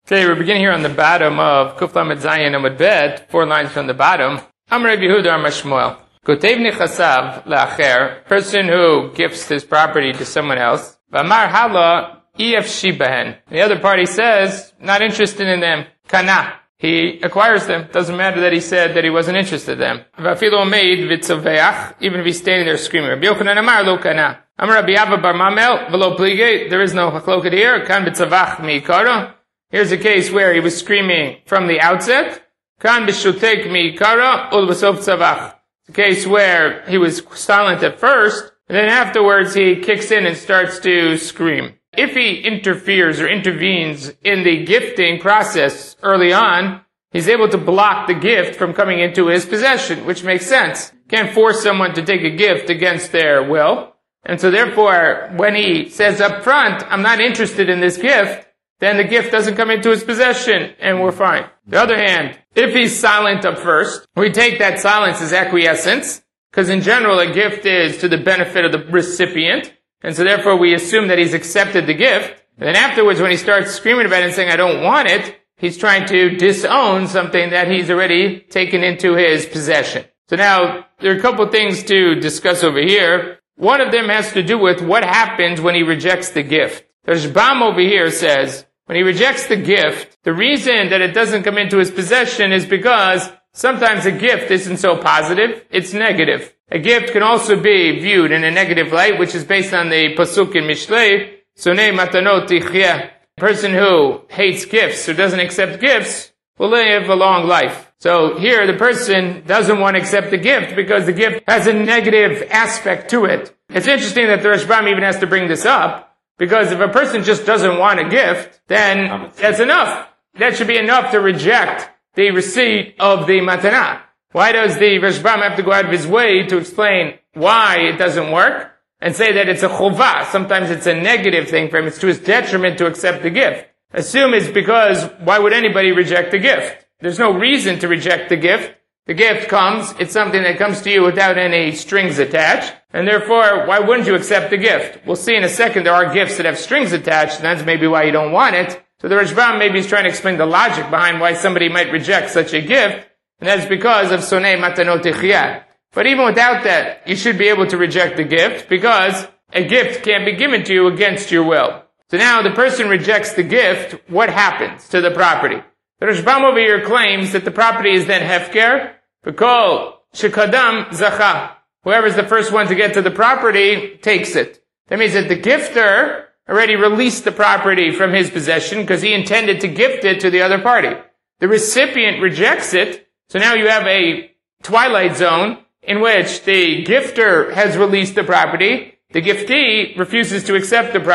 Today we're beginning here on the bottom of Kuf Lamed Zayin Amud Bet, 4 lines from the bottom. Amar Rabbi Yehuda Amar Shmuel. Kotev nichasav la'acher, person who gifts his property to someone else. V'amar hala EFC behen. The other party says, not interested in them. Kana. He acquires them. Doesn't matter that he said that he wasn't interested in them. V'afilo meid v'tzoveach, even if he's standing there screaming. Rabbi Yochanan Amar lo kana. Amar Rabbi Abba bar Mamel v'lo plige. There is no hachloket here. Kan b'tzavach mi'ikara. Here's a case where he was screaming from the outset. Kan b'shutek mi'ikara ul b'sof tzavach. It's a case where he was silent at first, and then afterwards he kicks in and starts to scream. If he interferes or intervenes in the gifting process early on, he's able to block the gift from coming into his possession, which makes sense. Can't force someone to take a gift against their will. And so therefore, when he says up front, I'm not interested in this gift, then the gift doesn't come into his possession, and we're fine. On the other hand, if he's silent up first, we take that silence as acquiescence, because in general a gift is to the benefit of the recipient, and so therefore we assume that he's accepted the gift. And then afterwards, when he starts screaming about it and saying, I don't want it, he's trying to disown something that he's already taken into his possession. So now, there are a couple things to discuss over here. One of them has to do with what happens when he rejects the gift. The Rashbam over here says, when he rejects the gift, the reason that it doesn't come into his possession is because sometimes a gift isn't so positive, it's negative. A gift can also be viewed in a negative light, which is based on the Pasuk in Mishlei, Sonei matanot tichyeh. A person who hates gifts, or doesn't accept gifts, will live a long life. So here the person doesn't want to accept the gift because the gift has a negative aspect to it. It's interesting that the Rashbam even has to bring this up, because if a person just doesn't want a gift, then that's enough. That should be enough to reject the receipt of the matanah. Why does the Rashbam have to go out of his way to explain why it doesn't work and say that it's a chovah? Sometimes it's a negative thing for him. It's to his detriment to accept the gift. Assume it's because why would anybody reject the gift? There's no reason to reject the gift. The gift comes, it's something that comes to you without any strings attached, and therefore, why wouldn't you accept the gift? We'll see in a second there are gifts that have strings attached, and that's maybe why you don't want it. So the Rashbam maybe is trying to explain the logic behind why somebody might reject such a gift, and that's because of sonei matanot tichyeh. But even without that, you should be able to reject the gift, because a gift can't be given to you against your will. So now the person rejects the gift, what happens to the property? The Rashbam over here claims that the property is then hefker, because shekadam zacha. Whoever's the first one to get to the property takes it. That means that the gifter already released the property from his possession because he intended to gift it to the other party. The recipient rejects it, so now you have a twilight zone in which the gifter has released the property, the giftee refuses to accept the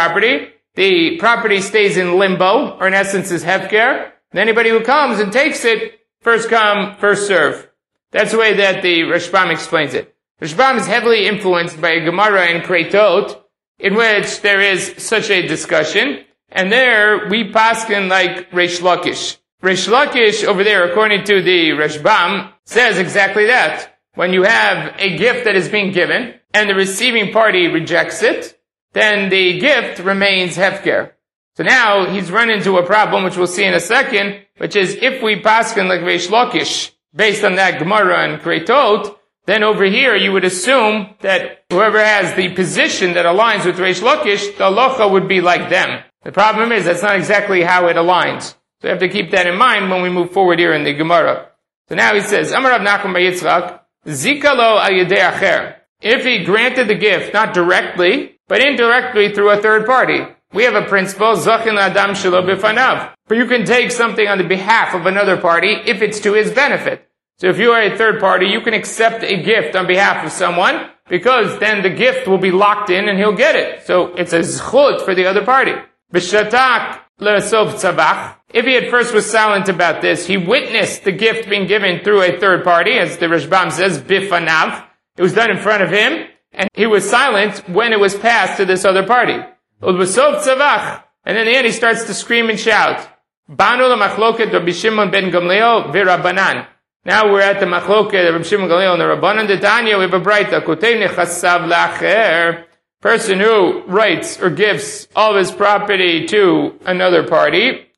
property stays in limbo, or in essence is hefker, and anybody who comes and takes it, first come, first serve. That's the way that the Rashbam explains it. Rashbam is heavily influenced by a Gemara in Kreitot, in which there is such a discussion, and there we paskin like Reish Lakish. Reish Lakish over there, according to the Rashbam, says exactly that. When you have a gift that is being given, and the receiving party rejects it, then the gift remains hefker. So now he's run into a problem, which we'll see in a second, which is if we paskin like Reish Lakish, based on that Gemara and Kreitot, then over here you would assume that whoever has the position that aligns with Reish Lakish, the halacha would be like them. The problem is that's not exactly how it aligns. So you have to keep that in mind when we move forward here in the Gemara. So now he says, Amar Rav Nachman bar Yitzchak, Zika lo al yedei acher. If he granted the gift, not directly, but indirectly through a third party. We have a principle, Zachin Adam Shelo Bifanav. But you can take something on the behalf of another party if it's to his benefit. So if you are a third party, you can accept a gift on behalf of someone, because then the gift will be locked in and he'll get it. So it's a zchut for the other party. B'shatak le'asov tzavach. If he at first was silent about this, he witnessed the gift being given through a third party, as the Rashbam says, bifanav. It was done in front of him, and he was silent when it was passed to this other party. Ulbasov tzavach. And then in the end he starts to scream and shout. Banu l'machloket Rabbi Shimon ben Gamliel v'Rabbanan. Now we're at the machloket of Rabbi Shimon ben Gamliel and the Rabbanan. The Tanya, we have a braita. Kotev nechasav la'acher. Person who writes or gives all of his property to another party.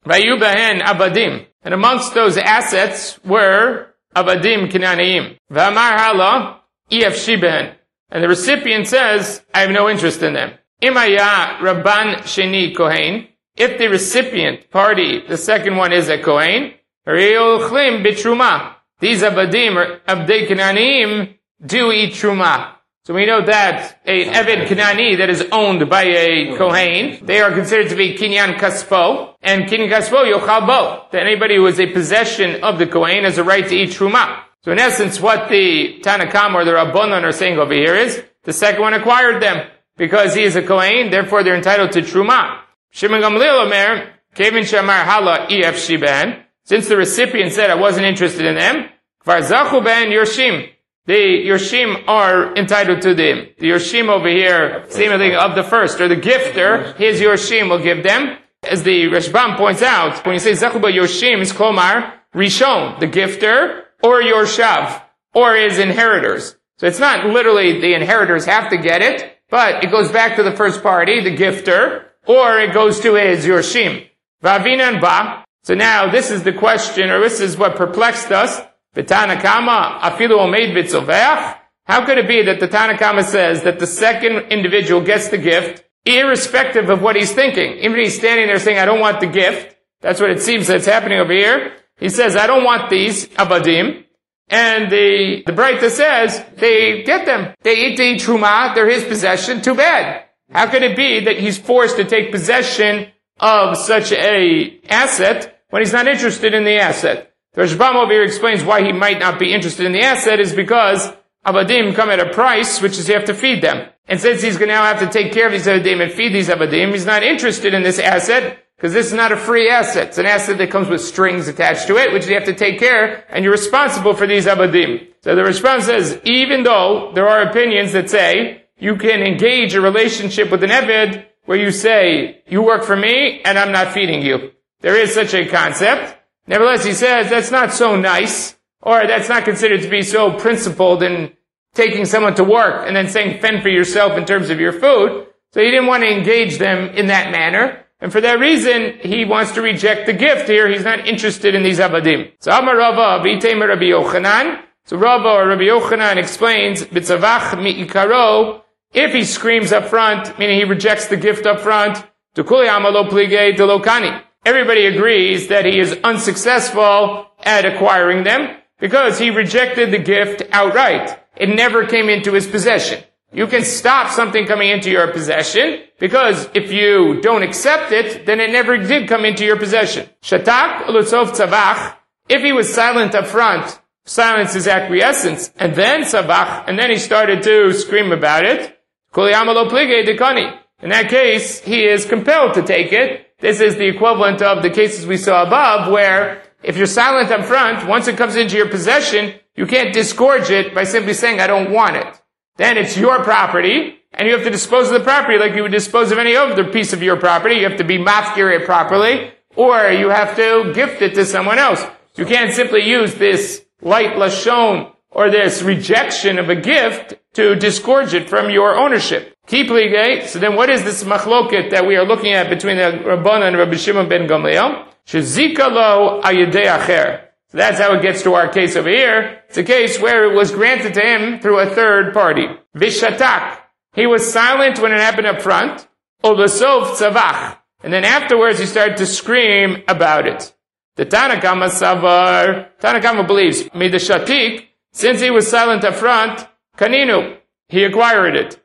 Vayu behen abadim. And amongst those assets were abadim kinanaim. V'amar hala efshi behen. And the recipient says, I have no interest in them. Imaya rabban sheni kohen. If the recipient party, the second one is a kohen, re'olchlim bitruma. These abadim or abdei kinanaim do eat truma. So we know that an Eved Kanani that is owned by a Kohen, they are considered to be Kinyan Kaspo, and Kinyan Kaspo Yochal Bo. That anybody who is a possession of the Kohen has a right to eat Truma. So in essence, what the Tanakam or the Rabbanon are saying over here is, the second one acquired them, because he is a Kohen, therefore they're entitled to Truma. Shimon Gamliel Omer, Kevin Shamar Hala EFC Ben, since the recipient said I wasn't interested in them, Kvar Zachu Ben Yorshim. The Yorshim are entitled to them. The Yorshim over here, seemingly of the first, or the gifter, his Yorshim will give them. As the Rashbam points out, when you say Zachuba Yorshim, it's Klomar, Rishon, the gifter, or Yorshav, or his inheritors. So it's not literally the inheritors have to get it, but it goes back to the first party, the gifter, or it goes to his Yorshim. Vavinan Ba. So now this is the question, or this is what perplexed us. Tanakama afilu omeid b'tzoveach. How could it be that the Tanakama says that the second individual gets the gift, irrespective of what he's thinking? Even if he's standing there saying, I don't want the gift, that's what it seems that's happening over here. He says, I don't want these abadim. And the Breita says, they get them. They eat the truma, they're his possession, too bad. How could it be that he's forced to take possession of such a asset when he's not interested in the asset? The Rashbam over here explains why he might not be interested in the asset is because abadim come at a price, which is you have to feed them. And since he's going to now have to take care of these abadim and feed these abadim, he's not interested in this asset because this is not a free asset. It's an asset that comes with strings attached to it, which you have to take care, and you're responsible for these abadim. So the Rashbam says, even though there are opinions that say you can engage a relationship with an Eved where you say, you work for me and I'm not feeding you. There is such a concept. Nevertheless, he says that's not so nice, or that's not considered to be so principled in taking someone to work and then saying fend for yourself in terms of your food. So he didn't want to engage them in that manner. And for that reason, he wants to reject the gift here. He's not interested in these abadim. So Amar Rava, B'iteimer Rabbi Yochanan. So Rava or Rabbi Yochanan explains, B'tzavach mi'ikaro, if he screams up front, meaning he rejects the gift up front, Tukuli amalo pligei delokani. Everybody agrees that he is unsuccessful at acquiring them because he rejected the gift outright. It never came into his possession. You can stop something coming into your possession because if you don't accept it, then it never did come into your possession. Shatak ulutzov tzavach. If he was silent up front, silence his acquiescence, and then tzavach, and then he started to scream about it, kuli amalo pligei dekani. In that case, he is compelled to take it. This is the equivalent of the cases we saw above, where if you're silent up front, once it comes into your possession, you can't disgorge it by simply saying, I don't want it. Then it's your property, and you have to dispose of the property like you would dispose of any other piece of your property. You have to be mafkir it properly, or you have to gift it to someone else. You can't simply use this light lashon, or this rejection of a gift, to disgorge it from your ownership. Keep ligay. So then what is this machloket that we are looking at between the Rabbanan and Rabbi Shimon ben Gamliel? Shezika lo ayedei acher. So that's how it gets to our case over here. It's a case where it was granted to him through a third party. Vishatak. He was silent when it happened up front. Obasov tzavach. And then afterwards he started to scream about it. The Tanakama savar. Tanakama believes, midashatik, since he was silent up front, kaninu, he acquired it.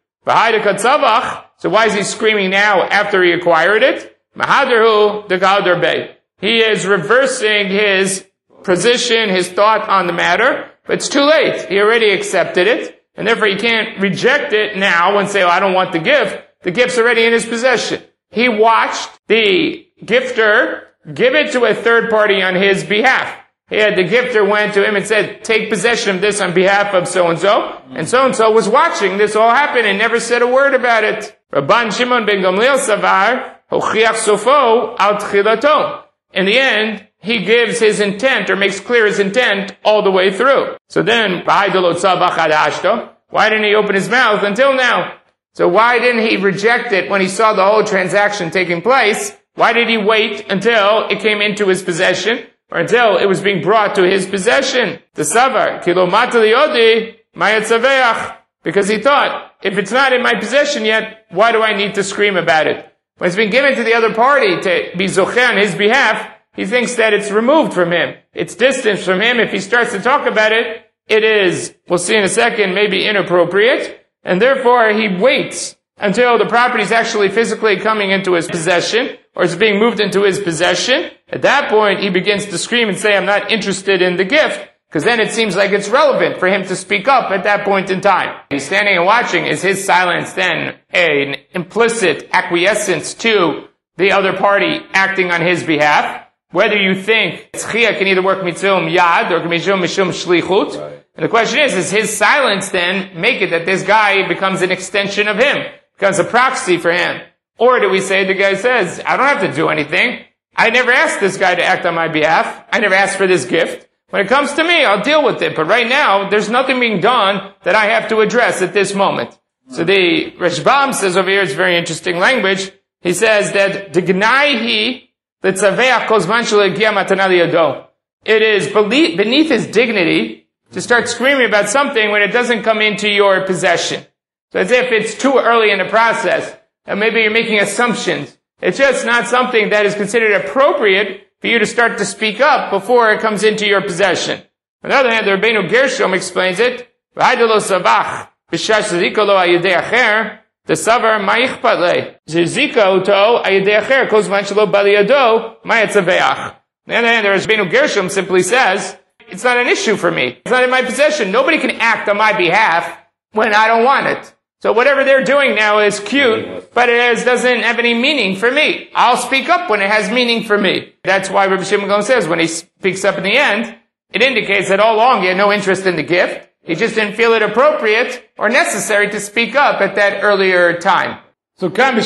So why is he screaming now after he acquired it? Mahaderhu degader bey. He is reversing his position, his thought on the matter, but it's too late. He already accepted it, and therefore he can't reject it now and say, oh, I don't want the gift. The gift's already in his possession. He watched the gifter give it to a third party on his behalf. The gifter went to him and said, take possession of this on behalf of so-and-so was watching this all happen and never said a word about it. Rabban Shimon ben Gamliel savar, hochiach sofo al tchilato. In the end, he gives his intent, or makes clear his intent, all the way through. So then, why didn't he open his mouth until now? So why didn't he reject it when he saw the whole transaction taking place? Why did he wait until it came into his possession, or until it was being brought to his possession? The Savar, Kilomata Liodi, Mayatzaveach. Because he thought, if it's not in my possession yet, why do I need to scream about it? When it's been given to the other party to be zocheh on his behalf, he thinks that it's removed from him. It's distanced from him. If he starts to talk about it, it is, we'll see in a second, maybe inappropriate. And therefore, he waits until the property is actually physically coming into his possession, or is being moved into his possession. At that point, he begins to scream and say, I'm not interested in the gift. Because then it seems like it's relevant for him to speak up at that point in time. He's standing and watching. Is his silence then an implicit acquiescence to the other party acting on his behalf? Whether you think Tzchia can either work mitzvum yad or mishum shlichut. Right. And the question is his silence then make it that this guy becomes an extension of him, becomes a proxy for him? Or do we say the guy says, I don't have to do anything. I never asked this guy to act on my behalf. I never asked for this gift. When it comes to me, I'll deal with it. But right now, there's nothing being done that I have to address at this moment. So the Rashbam says over here, it's very interesting language. He says that it is beneath his dignity to start screaming about something when it doesn't come into your possession. So as if it's too early in the process, and maybe you're making assumptions. It's just not something that is considered appropriate for you to start to speak up before it comes into your possession. On the other hand, the Rabbeinu Gershom explains it. The savar ma'ichpat le. Zika uto ayidei acher kol zman shelo ba liyado ma'yatzaveach. On the other hand, the Rabbeinu Gershom simply says, it's not an issue for me. It's not in my possession. Nobody can act on my behalf when I don't want it. So whatever they're doing now is cute, but it doesn't have any meaning for me. I'll speak up when it has meaning for me. That's why Rabbi Shimon Gaon says when he speaks up in the end, it indicates that all along he had no interest in the gift. He just didn't feel it appropriate or necessary to speak up at that earlier time. So over here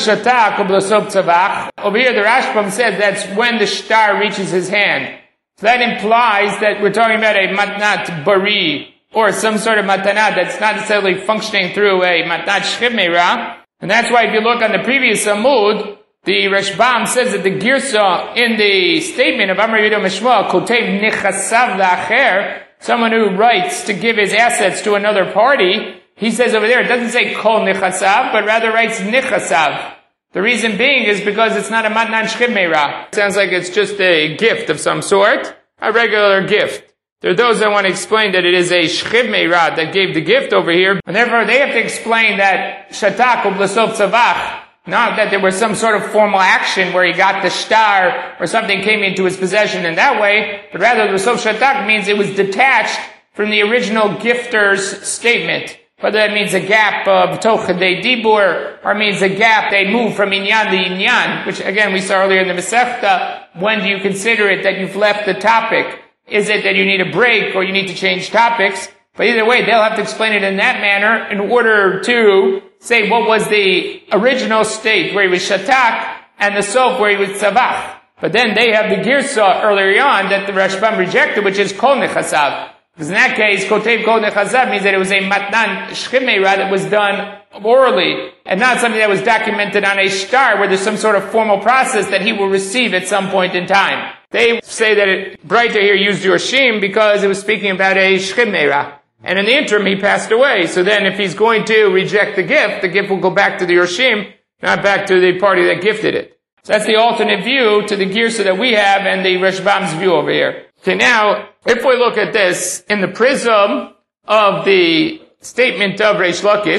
the Rashbam says that's when the shtar reaches his hand. So that implies that we're talking about a matnat bari, or some sort of matana that's not necessarily functioning through a matnat shchimera. And that's why if you look on the previous Amud, the Rashbam says that the Girsa in the statement of Amar Yehuda Mishma, Kotev Nichasav La'acher, someone who writes to give his assets to another party, he says over there, it doesn't say Kol Nichasav, but rather writes Nichasav. The reason being is because it's not a matnan shchimera. It sounds like it's just a gift of some sort, a regular gift. There are those that want to explain that it is a shchiv meirad that gave the gift over here, and therefore they have to explain that shatak ublasov tzavach, not that there was some sort of formal action where he got the shtar or something came into his possession in that way, but rather the besov shatak means it was detached from the original gifter's statement. Whether that means a gap of toch de dibur, or means a gap they move from inyan to inyan, which again we saw earlier in the Masechta. When do you consider it that you've left the topic? Is it that you need a break or you need to change topics? But either way, they'll have to explain it in that manner in order to say what was the original state where he was shatak and the sof where he was tzavach. But then they have the girsa earlier on that the Rashbam rejected, which is kol nechasav. Because in that case, kotev kol nechasav means that it was a matnan shchimera that was done orally and not something that was documented on a shtar where there's some sort of formal process that he will receive at some point in time. They say that Breiter here used Yorshim because it was speaking about a shchimera. And in the interim, he passed away. So then if he's going to reject the gift will go back to the Yorshim, not back to the party that gifted it. So that's the alternate view to the Girsa that we have and the Rashbam's view over here. Okay, now, if we look at this in the prism of the statement of Reish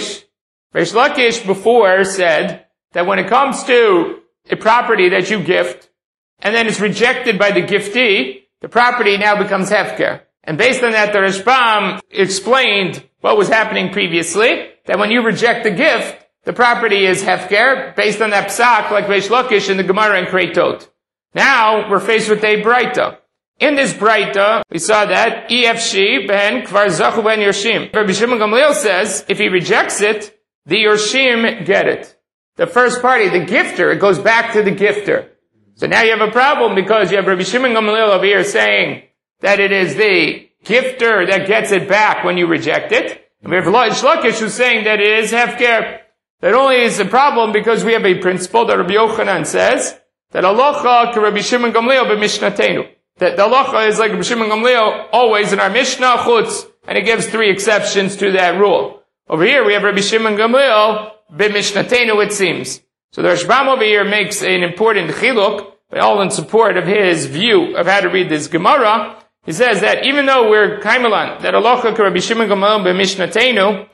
Lakish before said that when it comes to a property that you gift, and then it's rejected by the giftee, the property now becomes hefker. And based on that, the Rashbam explained what was happening previously, that when you reject the gift, the property is hefker, based on that psak, like Reish Lakish in the Gemara and Kreitot. Now, we're faced with a Breita. In this Breita, we saw that, EFC, ben kvar zachu ben Yorshim. Rabbi Shimon Gamliel says, if he rejects it, the Yorshim get it. The first party, the gifter, it goes back to the gifter. So now you have a problem because you have Rabbi Shimon Gamliel over here saying that it is the gifter that gets it back when you reject it. And we have Reish Lakish who's saying that it is hefker. That only is a problem because we have a principle that Rabbi Yochanan says that halacha to Rabbi Shimon Gamliel b'mishnatenu. That the halacha is like Rabbi Shimon Gamliel always in our Mishnah chutz, and it gives 3 exceptions to that rule. Over here we have Rabbi Shimon Gamliel b'mishnatenu, it seems. So the Rashbam over here makes an important chiluk, all in support of his view of how to read this Gemara. He says that even though we're kaimelan, that halacha Rabbi Shimon Gamliel b'mishnatenu,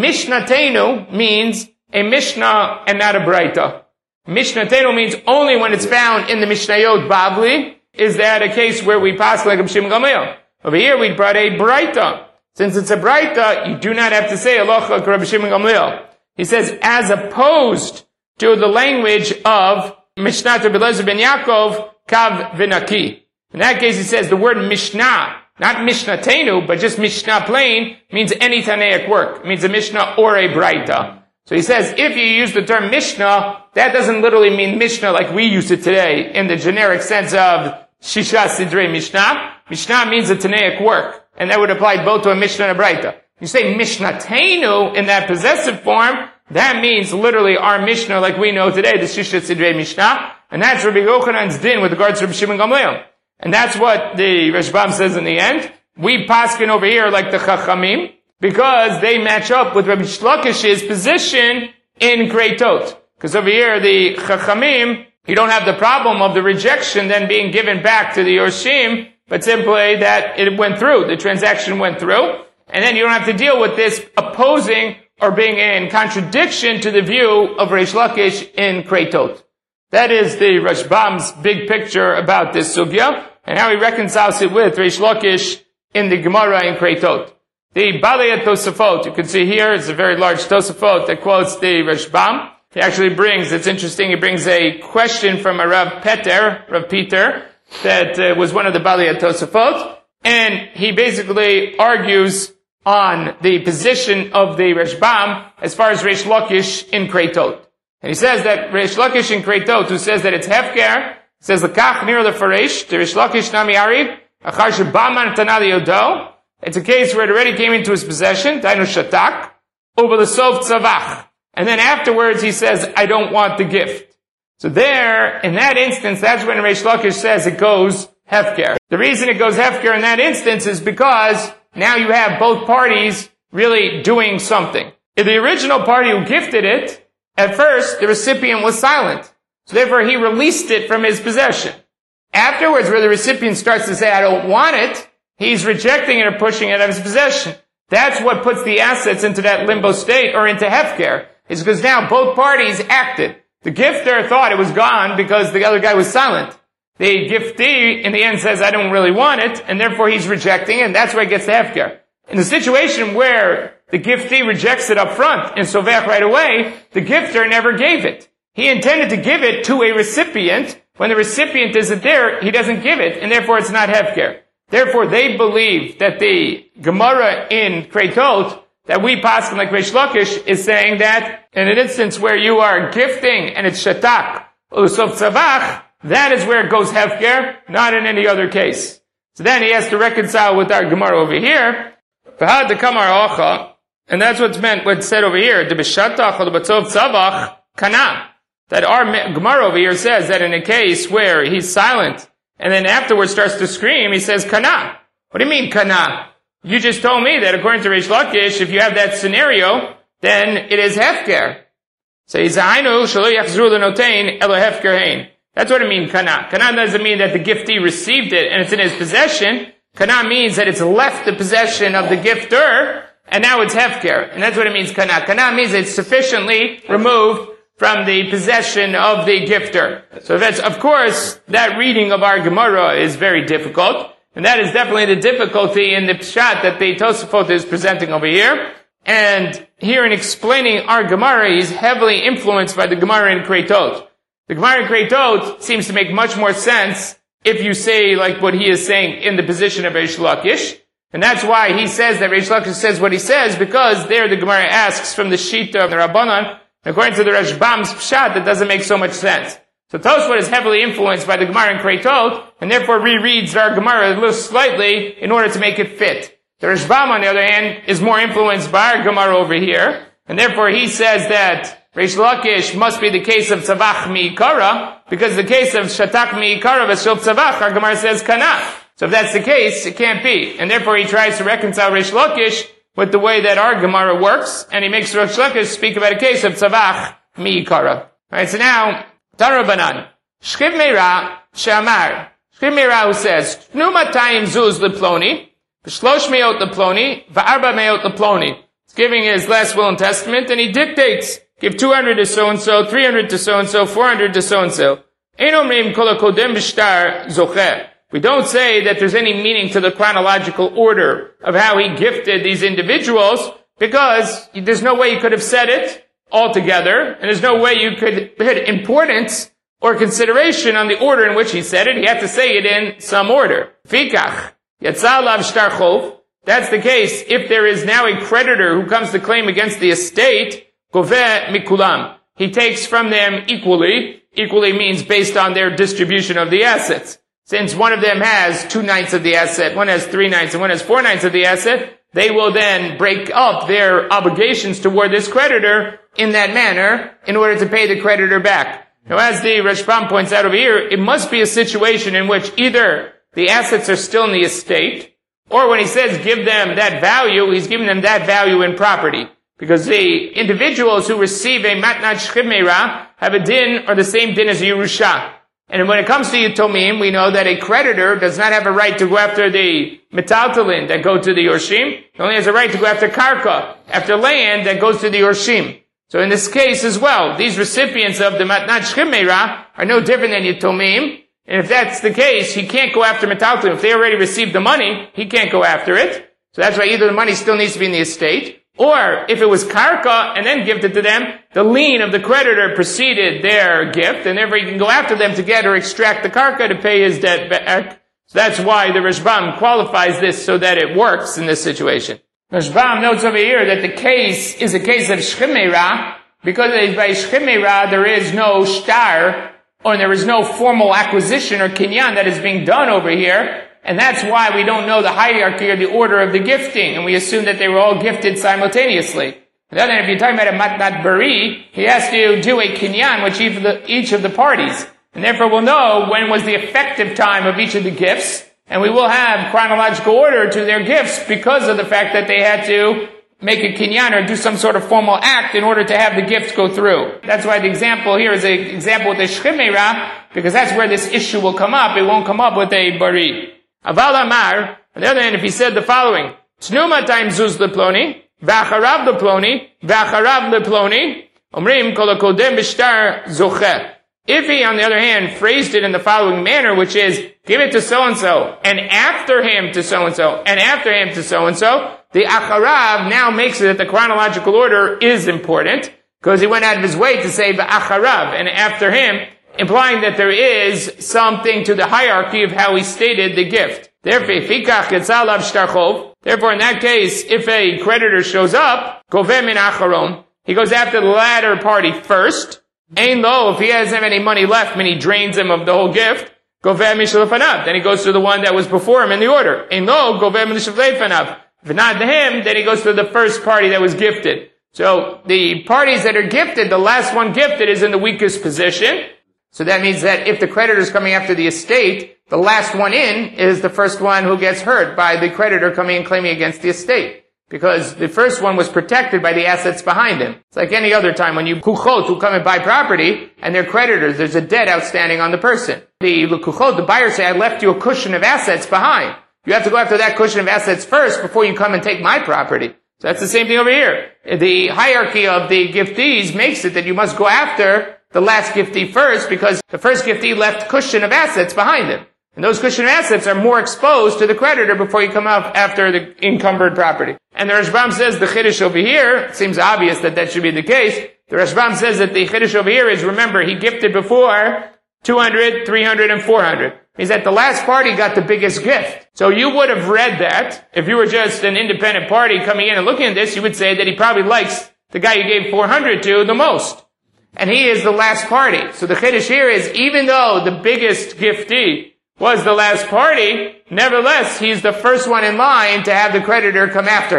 mishnatenu means a Mishnah and not a Braita. Mishnatenu means only when it's found in the Mishnayot Bavli is that a case where we pass like Rabbi Shimon Gamliel. Over here we brought a Braita. Since it's a Braita, you do not have to say halacha Rabbi Shimon Gamliel. He says, as opposed to the language of Mishnah Rabbi Eliezer ben Yaakov, Kav V'Naki. In that case, he says the word Mishnah, not Mishnatenu, but just Mishnah plain, means any Tanaic work. It means a Mishnah or a Braita. So he says, if you use the term Mishnah, that doesn't literally mean Mishnah like we use it today, in the generic sense of Shisha Sidrei Mishnah. Mishnah means a Tanaic work, and that would apply both to a Mishnah and a Braita. You say Mishnatenu in that possessive form, that means literally our Mishnah like we know today, the Shisha Sidrei Mishnah, and that's Rabbi Yochanan's din with regards to Rabbi Shimon Gamliel. And that's what the Rashbam says in the end. We paskin over here like the Chachamim, because they match up with Rabbi Shlakish's position in Kreitot. Because over here, the Chachamim, you don't have the problem of the rejection then being given back to the Yorshim, but simply that it went through, the transaction went through, and then you don't have to deal with this opposing or being in contradiction to the view of Reish Lakish in Kreitot. That is the Rashbam's big picture about this sugya, and how he reconciles it with Reish Lakish in the Gemara in Kreitot. The Balei Tosafot, you can see here, it's a very large Tosafot that quotes the Rashbam. He actually brings, it's interesting, he brings a question from a Rav Peter, that was one of the Balei Tosafot, and he basically argues on the position of the Rashbam as far as Reish Lakish in Kreitot. And he says that Reish Lakish in Kreitot, who says that it's hefker, says L'kach near the Faresh, to Reish Lakish nami ari, achar shebaman tanali yodo. It's a case where it already came into his possession, dainu shatak, over the sof tzavach. And then afterwards he says, I don't want the gift. So there, in that instance, that's when Reish Lakish says it goes hefker. The reason it goes hefker in that instance is because now you have both parties really doing something. If the original party who gifted it, at first, the recipient was silent. So therefore, he released it from his possession. Afterwards, where the recipient starts to say, I don't want it, he's rejecting it or pushing it out of his possession. That's what puts the assets into that limbo state or into hefker. Is because now both parties acted. The gifter thought it was gone because the other guy was silent. The giftee, in the end, says, I don't really want it, and therefore he's rejecting it, and that's where it gets the hefker. In the situation where the giftee rejects it up front and sovech right away, the gifter never gave it. He intended to give it to a recipient. When the recipient isn't there, he doesn't give it, and therefore it's not hefker. Therefore, they believe that the Gemara in Kreitot, that we paskin like Reish Lakish, is saying that in an instance where you are gifting and it's shatak, usof tzavach, that is where it goes hefker, not in any other case. So then he has to reconcile with our Gemara over here. V'had dekamar ocha, and that's what's meant, what's said over here, de b'shatach or b'tzov tzavach, kana. That our Gemara over here says that in a case where he's silent, and then afterwards starts to scream, he says kana. What do you mean kana? You just told me that according to Reish Lakish, if you have that scenario, then it is hefker. So Zainu shelo yachzru lenotein elo hefker hein. That's what it means, kana. Kana doesn't mean that the giftee received it and it's in his possession. Kana means that it's left the possession of the gifter, and now it's hefker. And that's what it means, kana. Kana means it's sufficiently removed from the possession of the gifter. So that's, of course, that reading of our Gemara is very difficult. And that is definitely the difficulty in the pshat that the Tosafot is presenting over here. And here in explaining our Gemara, he's heavily influenced by the Gemara in Kreitot. The Gemara in Kreitot seems to make much more sense if you say like what he is saying in the position of Reish Lakish. And that's why he says that Reish Lakish says what he says, because there the Gemara asks from the Shita of the Rabbanan, according to the Rashbam's pshat, that doesn't make so much sense. So Tosfot is heavily influenced by the Gemara in Kreitot, and therefore rereads our Gemara a little slightly in order to make it fit. The Rashbam, on the other hand, is more influenced by our Gemara over here, and therefore he says that Reish Lakish must be the case of tzavach mi'ikara, because the case of shatak mi'ikara v'shel tzavach, our Gemara says kana. So if that's the case, it can't be. And therefore he tries to reconcile Reish Lakish with the way that our Gemara works, and he makes Reish Lakish speak about a case of tzavach mi'ikara. Alright, so now, Tarabanan. Shchiv Meira She'amar. Shchiv Meira who says, Tnu matayim zuz leploni, v'shlosh meot leploni, v'arba meot leploni. He's giving his last will and testament, and he dictates, give 200 to so-and-so, 300 to so-and-so, 400 to so-and-so. Ein omrim kol hakodem b'shtar zocheh. We don't say that there's any meaning to the chronological order of how he gifted these individuals, because there's no way you could have said it altogether, and there's no way you could put importance or consideration on the order in which he said it. He had to say it in some order. Fikach, yatzal lav shtar chov. That's the case if there is now a creditor who comes to claim against the estate, goveh mikulam. He takes from them equally. Equally means based on their distribution of the assets. Since one of them has 2/9 of the asset, one has 3/9, and one has 4/9 of the asset, they will then break up their obligations toward this creditor in that manner in order to pay the creditor back. Now, as the Rashbam points out over here, it must be a situation in which either the assets are still in the estate, or when he says give them that value, he's giving them that value in property. Because the individuals who receive a matnat shchiv meira have a din or the same din as a Yerusha. And when it comes to Yitomim, we know that a creditor does not have a right to go after the metaltalin that go to the Yorshim. He only has a right to go after karka, after land that goes to the Yorshim. So in this case as well, these recipients of the matnat shchiv meira are no different than Yitomim. And if that's the case, he can't go after metaltalin. If they already received the money, he can't go after it. So that's why either the money still needs to be in the estate, or if it was karka and then gifted to them, the lien of the creditor preceded their gift, and therefore you can go after them to get or extract the karka to pay his debt back. So that's why the Rashbam qualifies this so that it works in this situation. Rashbam notes over here that the case is a case of shchiv meira, because by shchiv meira there is no shtar, or there is no formal acquisition or kinyan that is being done over here. And that's why we don't know the hierarchy or the order of the gifting, and we assume that they were all gifted simultaneously. On the other hand, if you're talking about a matnat bari, he has to do a kinyan with each of the parties. And therefore we'll know when was the effective time of each of the gifts, and we will have chronological order to their gifts because of the fact that they had to make a kinyan or do some sort of formal act in order to have the gift go through. That's why the example here is an example with the shchiv meira, because that's where this issue will come up. It won't come up with a bari. Aval Amar, on the other hand, if he said the following, Tnu matayim zuz leploni, v'acharav leploni, v'acharav leploni, omrim kol hakodem b'shtar zocheh. If he, on the other hand, phrased it in the following manner, which is, give it to so-and-so, and after him to so-and-so, and after him to so-and-so, the acharav now makes it that the chronological order is important, because he went out of his way to say v'acharav, and after him, implying that there is something to the hierarchy of how he stated the gift. Therefore, in that case, if a creditor shows up, goveh min acharon, he goes after the latter party first. Ein lo, if he doesn't have any money left, meaning he drains him of the whole gift, goveh mishlefanav, then he goes to the one that was before him in the order. Ein lo, goveh mishlefanav. If not to him, then he goes to the first party that was gifted. So the parties that are gifted, the last one gifted is in the weakest position. So that means that if the creditor is coming after the estate, the last one in is the first one who gets hurt by the creditor coming and claiming against the estate. Because the first one was protected by the assets behind him. It's like any other time when you kuchot who come and buy property and they're creditors, there's a debt outstanding on the person. The kuchot, the buyers say, I left you a cushion of assets behind. You have to go after that cushion of assets first before you come and take my property. So that's the same thing over here. The hierarchy of the giftees makes it that you must go after the last giftee first, because the first giftee left cushion of assets behind him. And those cushion of assets are more exposed to the creditor before you come up after the encumbered property. And the Rashbam says the chiddush over here, it seems obvious that that should be the case. The Rashbam says that the chiddush over here is, remember, he gifted before 200, 300, and 400. Means that the last party got the biggest gift. So you would have read that, if you were just an independent party coming in and looking at this, you would say that he probably likes the guy you gave 400 to the most. And he is the last party. So the chiddush here is, even though the biggest giftee was the last party, nevertheless, he's the first one in line to have the creditor come after him.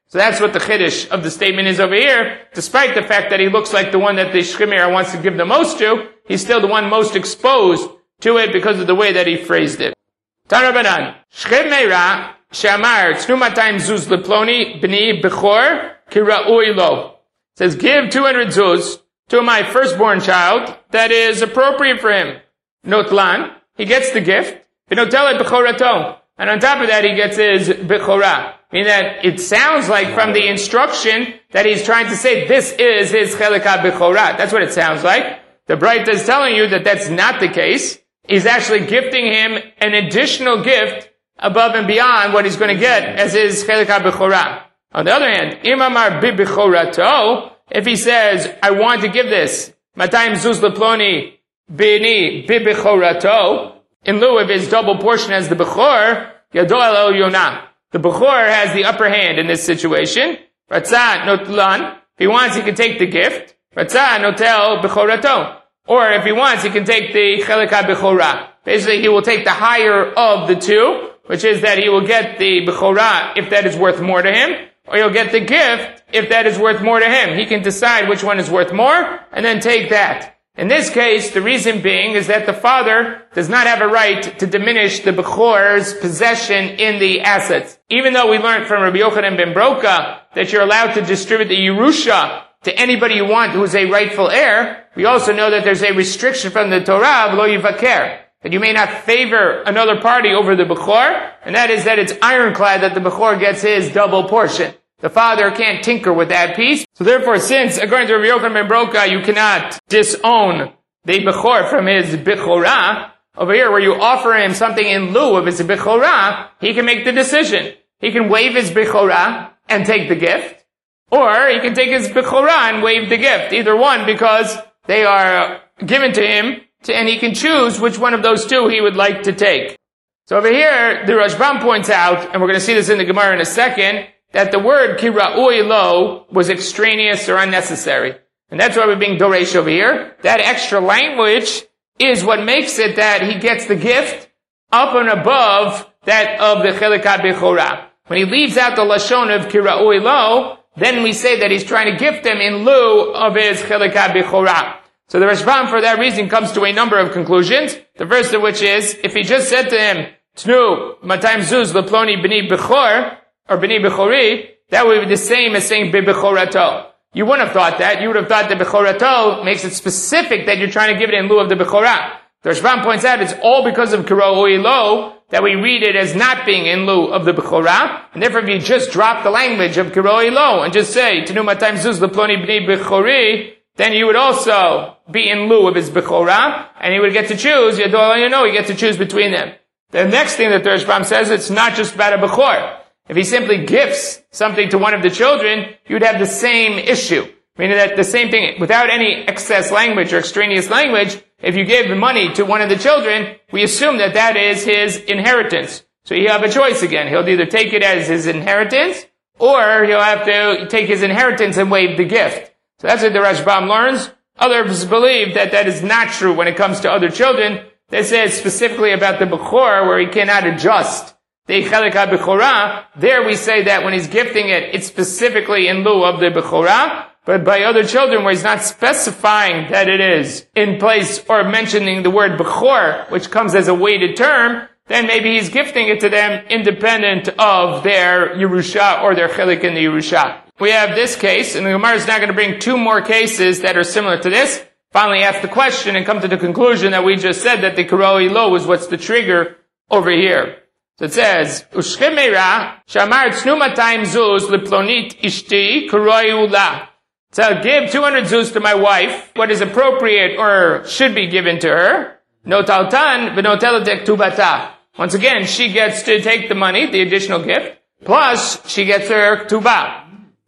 So that's what the chiddush of the statement is over here. Despite the fact that he looks like the one that the Shchimera wants to give the most to, he's still the one most exposed to it because of the way that he phrased it. Tarabanan. Shchimera shamar tznu 200 zuz leploni b'ni bechor kira'ui lo. It says, give 200 zuz to my firstborn child that is appropriate for him. Notlan. He gets the gift. V'notel bechorato. And on top of that, he gets his bechorah. Meaning that it sounds like from the instruction that he's trying to say this is his chelik ha-bechorah. That's what it sounds like. The Braita is telling you that that's not the case. He's actually gifting him an additional gift above and beyond what he's going to get as his chelik ha-bechorah. On the other hand, imamar bi-bechorato, if he says, I want to give this, matayim zuz leploni bini bi-bechorato, in lieu of his double portion as the bechor, yado el yonah. The bechor has the upper hand in this situation. Ratzah notlan. If he wants, he can take the gift. Ratzah notel bechorato. Or if he wants, he can take the chelik ha-bechorah. Basically, he will take the higher of the two, which is that he will get the bechorah if that is worth more to him, or he'll get the gift if that is worth more to him. He can decide which one is worth more, and then take that. In this case, the reason being is that the father does not have a right to diminish the Bechor's possession in the assets. Even though we learned from Rabbi Yochanan ben Broka that you're allowed to distribute the Yerusha to anybody you want who is a rightful heir, we also know that there's a restriction from the Torah of lo yivaker, that you may not favor another party over the Bechor, and that is that it's ironclad that the Bechor gets his double portion. The father can't tinker with that piece. So therefore, since, according to Rabbi Yochanan ben Broka, you cannot disown the Bechor from his Bechorah, over here where you offer him something in lieu of his Bechorah, he can make the decision. He can waive his Bechorah and take the gift, or he can take his Bechorah and waive the gift. Either one, because they are given to him, and he can choose which one of those two he would like to take. So over here, the Rashbam points out, and we're going to see this in the Gemara in a second, that the word kira'ui lo was extraneous or unnecessary. And that's why we're being doresh over here. That extra language is what makes it that he gets the gift up and above that of the chelik ha-bechorah. When he leaves out the lashon of kira'ui lo, then we say that he's trying to gift him in lieu of his chelik ha-bechorah. So the Rashbam, for that reason, comes to a number of conclusions. The first of which is, if he just said to him, Tnu, matayim zuz leploni b'ni bechor, or b'ni bechori, that would be the same as saying bi-bechorato. You wouldn't have thought that. You would have thought the bechorato makes it specific that you're trying to give it in lieu of the bechorah. The Rashbam points out it's all because of kira'ui lo that we read it as not being in lieu of the bechorah, and therefore if you just drop the language of kira'ui lo and just say, Tenu matayim zuz leploni b'ni bechori, then you would also be in lieu of his bechorah, and he would get to choose, you get to choose between them. The next thing that the Rashbam says, it's not just about a bechor. If he simply gifts something to one of the children, you'd have the same issue. Meaning that the same thing, without any excess language or extraneous language, if you give the money to one of the children, we assume that that is his inheritance. So you have a choice again. He'll either take it as his inheritance, or he'll have to take his inheritance and waive the gift. So that's what the Rashbam learns. Others believe that that is not true when it comes to other children. This is specifically about the Bechor, where he cannot adjust the chelik ha-bechorah. There we say that when he's gifting it, it's specifically in lieu of the bechorah. But by other children where he's not specifying that it is in place or mentioning the word bechor, which comes as a weighted term, then maybe he's gifting it to them independent of their Yerusha or their chelik in the Yerusha. We have this case, and the Gemara is now going to bring two more cases that are similar to this. Finally ask the question and come to the conclusion that we just said that the kira'ui lo is what's the trigger over here. So it says, Ushchimera, Shamar tznu 200 zuz leplonit ishti kira'ui la. So give 200 zuz to my wife, what is appropriate or should be given to her. Notaltan v'noteladek tubata. Once again, she gets to take the money, the additional gift, plus she gets her ktubah.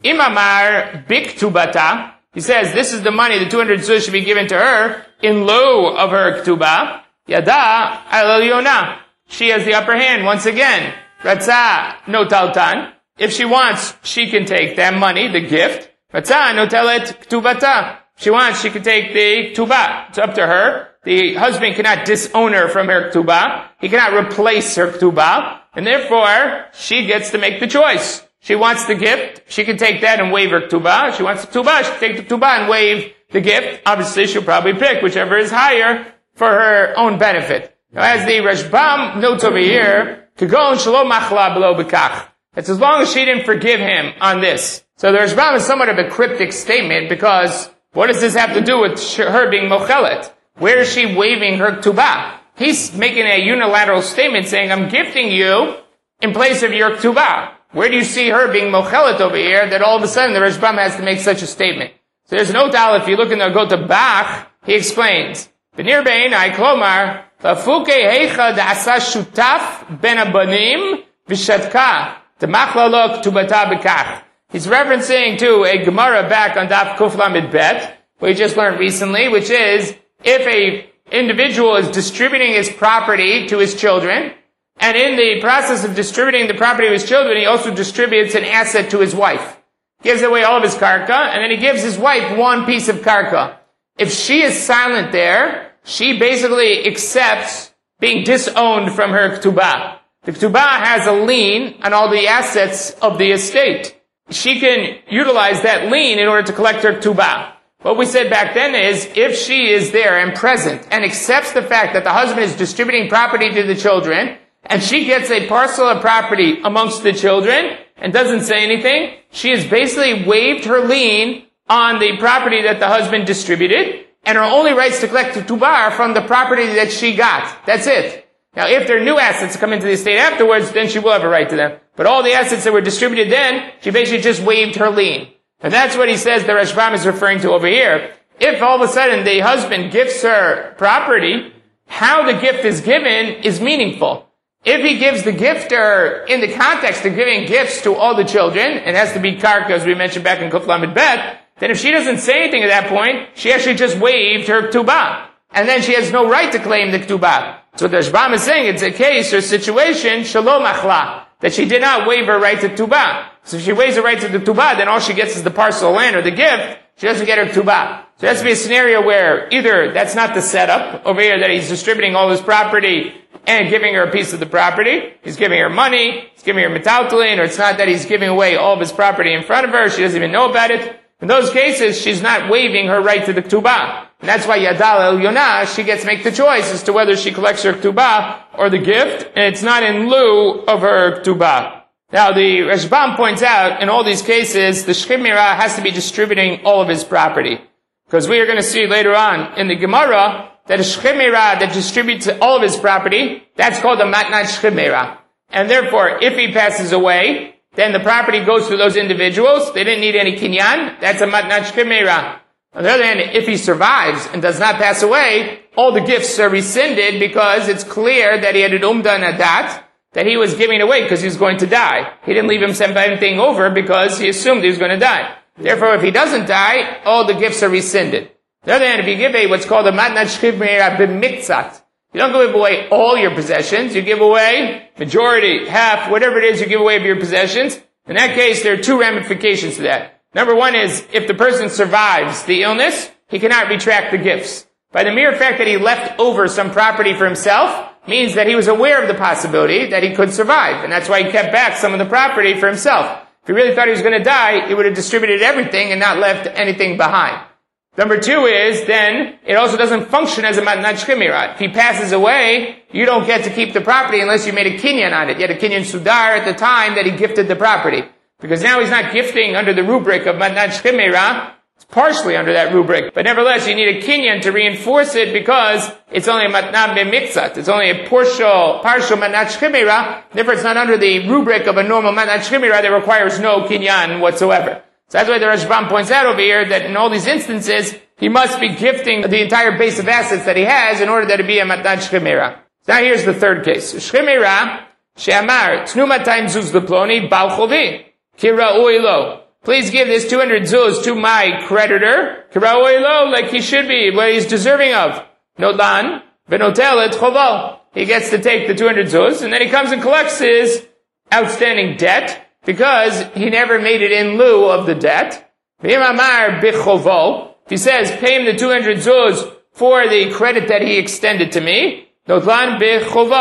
Imamar bik tubata. He says this is the money, the 200 zuz should be given to her in lieu of her ktubah. Yada al yonah. She has the upper hand once again. Ratzah notaltan. If she wants, she can take that money, the gift. Ratzah notelet ktubata. If she wants, she can take the ktubah. It's up to her. The husband cannot disown her from her ktubah. He cannot replace her ktubah. And therefore, she gets to make the choice. She wants the gift, she can take that and waive her ketubah. She wants the ketubah, she can take the ketubah and waive the gift. Obviously, she'll probably pick whichever is higher for her own benefit. Now, as the Rashbam notes over here, Kagon Shalom Machla Below Bekach. It's as long as she didn't forgive him on this. So the Rashbam is somewhat of a cryptic statement, because what does this have to do with her being mochelet? Where is she waiving her ketubah? He's making a unilateral statement saying, I'm gifting you in place of your ketubah. Where do you see her being mochelet over here that all of a sudden the Rashbam has to make such a statement? So there's no doubt, if you look in the go to Bach, he explains, B'nir be'enai klomar, Lafuke heicha da'asa shutaf ben abanim v'shatka t'machla lo ketubata b'kach. He's referencing to a Gemara back on Daf Kuf Lamed Bet, we just learned recently, which is, if a individual is distributing his property to his children, and in the process of distributing the property of his children, he also distributes an asset to his wife. Gives away all of his karka, and then he gives his wife one piece of karka. If she is silent there, she basically accepts being disowned from her ketubah. The ketubah has a lien on all the assets of the estate. She can utilize that lien in order to collect her ketubah. What we said back then is, if she is there and present and accepts the fact that the husband is distributing property to the children, and she gets a parcel of property amongst the children and doesn't say anything, she has basically waived her lien on the property that the husband distributed, and her only rights to collect ketubah are from the property that she got. That's it. Now, if there are new assets come into the estate afterwards, then she will have a right to them. But all the assets that were distributed then, she basically just waived her lien. And that's what he says the Rashbam is referring to over here. If all of a sudden the husband gifts her property, how the gift is given is meaningful. If he gives the gifter in the context of giving gifts to all the children, it has to be karka, as we mentioned back in Kuf Lamed Bet, then if she doesn't say anything at that point, she actually just waived her ketubah. And then she has no right to claim the ketubah. So the Rashbam is saying it's a case or situation, shalom achla, that she did not waive her right to ketubah. So if she waives her right to the ketubah, then all she gets is the parcel of land or the gift. She doesn't get her ketubah. So it has to be a scenario where either that's not the setup over here, that he's distributing all his property and giving her a piece of the property. He's giving her money, he's giving her metaltalin, or it's not that he's giving away all of his property in front of her, she doesn't even know about it. In those cases, she's not waiving her right to the ketubah. And that's why Yadal El Yonah, she gets to make the choice as to whether she collects her ketubah or the gift, and it's not in lieu of her ketubah. Now, the Rashbam points out, in all these cases, the Shchim Mirah has to be distributing all of his property. Because we are going to see later on in the Gemara that a Shchim Mirah that distributes all of his property, that's called a Matnat Shchim Mirah. And therefore, if he passes away, then the property goes to those individuals. They didn't need any kinyan. That's a Matnat Shchim Mirah. On the other hand, if he survives and does not pass away, all the gifts are rescinded because it's clear that he had an umda and a dat, that he was giving away because he was going to die. He didn't leave himself anything over because he assumed he was going to die. Therefore, if he doesn't die, all the gifts are rescinded. On the other hand, if you give what's called a matnat shchiv meira b'mitzat, you don't give away all your possessions, you give away majority, half, whatever it is you give away of your possessions. In that case, there are two ramifications to that. Number one is, if the person survives the illness, he cannot retract the gifts. By the mere fact that he left over some property for himself, means that he was aware of the possibility that he could survive. And that's why he kept back some of the property for himself. If he really thought he was going to die, he would have distributed everything and not left anything behind. Number two is, then, it also doesn't function as a matnat shchim mirah. If he passes away, you don't get to keep the property unless you made a kinyan on it. You had a kinyan sudar at the time that he gifted the property. Because now he's not gifting under the rubric of matnat shchim mirah. It's partially under that rubric. But nevertheless, you need a kinyan to reinforce it because it's only a matnat b'mitzat. It's only a partial matnat shchim mirah. Therefore, it's not under the rubric of a normal matnat shchim mirah that requires no kinyan whatsoever. So that's why the Rashbam points out over here that in all these instances, he must be gifting the entire base of assets that he has in order that it be a matnat shchim mirah. So now here's the third case. Shchim mirah, she'amar, tnu 200 zuz leploni, bal chovi, kira'ui lo. Please give this 200 zuz to my creditor, kira'ui lo, like he should be, what he's deserving of. Nodan, v'notel et chovo. He gets to take the 200 zuz, and then he comes and collects his outstanding debt, because he never made it in lieu of the debt. V'imamar bichovo. If he says, pay him the 200 zuz for the credit that he extended to me, notlan bichovo.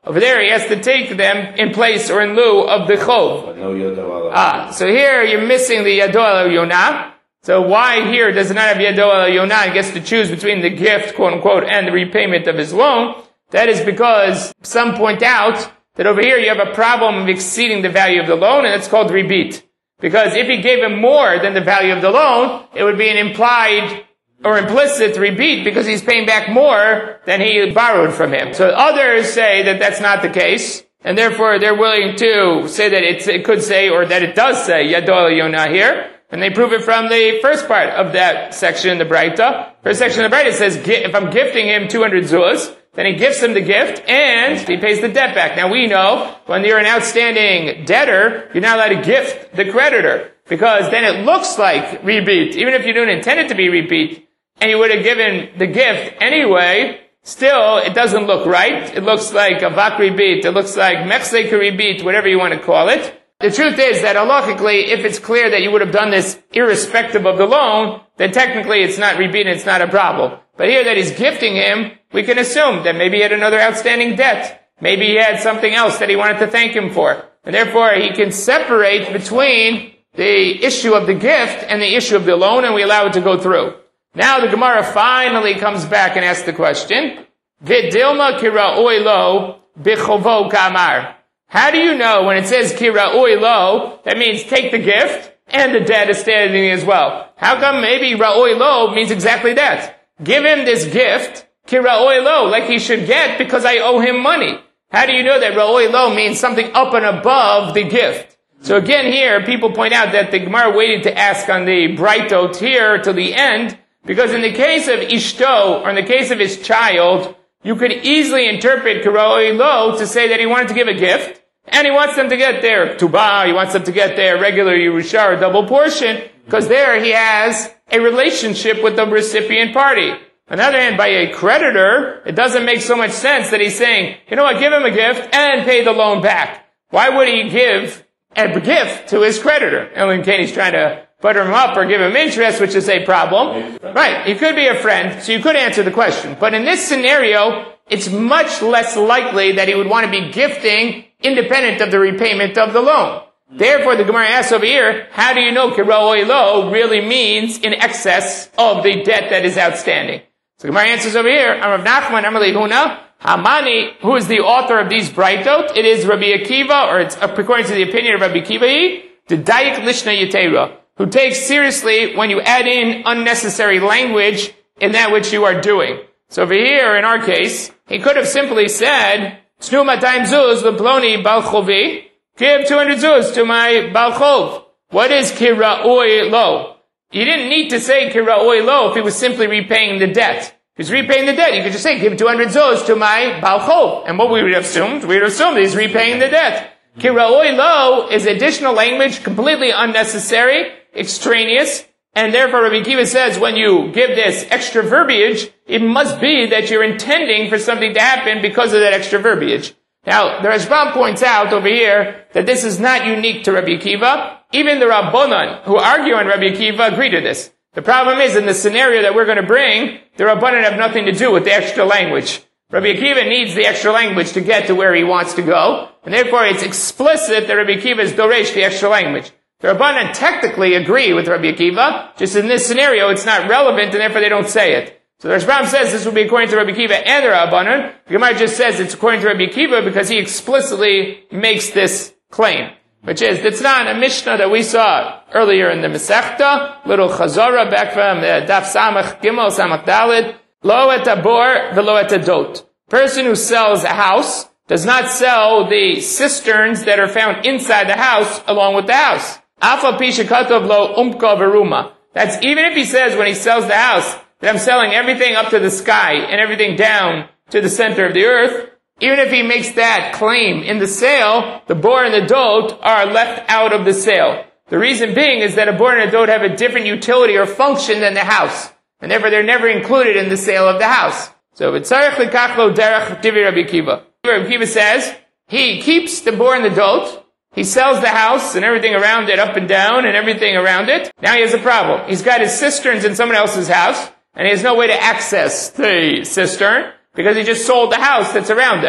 Over there, he has to take them in place or in lieu of the chov. But no Yado Ala. So here you're missing the Yado Ala Yonah. So why here does it not have Yado Ala Yonah and gets to choose between the gift, quote unquote, and the repayment of his loan? That is because some point out that over here you have a problem of exceeding the value of the loan, and it's called ribit. Because if he gave him more than the value of the loan, it would be an implied or implicit ribit because he's paying back more than he borrowed from him. So others say that that's not the case, and therefore they're willing to say that it could say, or that it does say, Yado Ala Yonah here, and they prove it from the first part of that section, the Braita. First section of the Braita says, if I'm gifting him 200 zuz, then he gives him the gift, and he pays the debt back. Now we know, when you're an outstanding debtor, you're not allowed to gift the creditor, because then it looks like rebate. Even if you don't intend it to be rebate, and you would have given the gift anyway, still, it doesn't look right. It looks like a vak rebate, it looks like mechsek rebate, whatever you want to call it. The truth is that halachically, if it's clear that you would have done this irrespective of the loan, then technically it's not rebate and it's not a problem. But here that he's gifting him, we can assume that maybe he had another outstanding debt. Maybe he had something else that he wanted to thank him for. And therefore he can separate between the issue of the gift and the issue of the loan, and we allow it to go through. Now the Gemara finally comes back and asks the question, Vidilma kira'oi lo bichovo kamar. How do you know when it says kira'oi lo, that means take the gift and the debt is standing as well? How come maybe ra'oi lo means exactly that? Give him this gift, kira'oi lo, like he should get because I owe him money. How do you know that ra'oi lo means something up and above the gift? So again here, people point out that the Gemara waited to ask on the Braitot here till the end, because in the case of Ishto, or in the case of his child, you could easily interpret kira'oi lo to say that he wanted to give a gift, and he wants them to get their tubah, he wants them to get their regular Yerusha or double portion, because there he has a relationship with the recipient party. On the other hand, by a creditor, it doesn't make so much sense that he's saying, you know what, give him a gift and pay the loan back. Why would he give a gift to his creditor? Only in case he's trying to butter him up or give him interest, which is a problem. Right, he could be a friend, so you could answer the question. But in this scenario, it's much less likely that he would want to be gifting independent of the repayment of the loan. Therefore, the Gemara asks over here, how do you know kira'oi lo really means in excess of the debt that is outstanding? So the Gemara answers over here, Rav Nachman, Amar li Huna, Hamani, who is the author of these Braitot? It is Rabbi Akiva, or it's according to the opinion of Rabbi Akiva, the Dayik Lishna Yetera, who takes seriously when you add in unnecessary language in that which you are doing. So over here, in our case, he could have simply said, Tznu 200 zuz leploni bal chovi, give 200 zuz to my bal chov. What is kira'oi lo? You didn't need to say kira'oi lo if he was simply repaying the debt. If he's repaying the debt, you could just say, give 200 zuz to my bal chov. And what we would have assumed? We would assume that he's repaying the debt. Kira'oi lo is additional language, completely unnecessary, extraneous, and therefore Rabbi Akiva says when you give this extra verbiage, it must be that you're intending for something to happen because of that extra verbiage. Now, the Rashbam points out over here that this is not unique to Rabbi Akiva. Even the Rabbanan, who argue on Rabbi Akiva, agree to this. The problem is, in the scenario that we're going to bring, the Rabbanan have nothing to do with the extra language. Rabbi Akiva needs the extra language to get to where he wants to go, and therefore it's explicit that Rabbi Akiva is doresh the extra language. The Rabbanan technically agree with Rabbi Akiva, just in this scenario it's not relevant and therefore they don't say it. So the Rashbam says this would be according to Rabbi Akiva and the Rabbanan. The Gemara just says it's according to Rabbi Akiva because he explicitly makes this claim, which is, it's not a Mishnah that we saw earlier in the Masechta, little Chazorah back from Daf Samach Gimel Samach Dalid, Lo et abor velo et adot. Person who sells a house does not sell the cisterns that are found inside the house along with the house. Afa pisha katov lo umka veruma. That's even if he says when he sells the house that I'm selling everything up to the sky and everything down to the center of the earth. Even if he makes that claim in the sale, the bor and the dot are left out of the sale. The reason being is that a bor and a dot have a different utility or function than the house, and therefore they're never included in the sale of the house. So v'tzarech likach lo derech divrei Rabbi Akiva. Rabbi Akiva says he keeps the bor and the dot. He sells the house and everything around it, up and down and everything around it. Now he has a problem. He's got his cisterns in someone else's house, and he has no way to access the cistern because he just sold the house that's around them.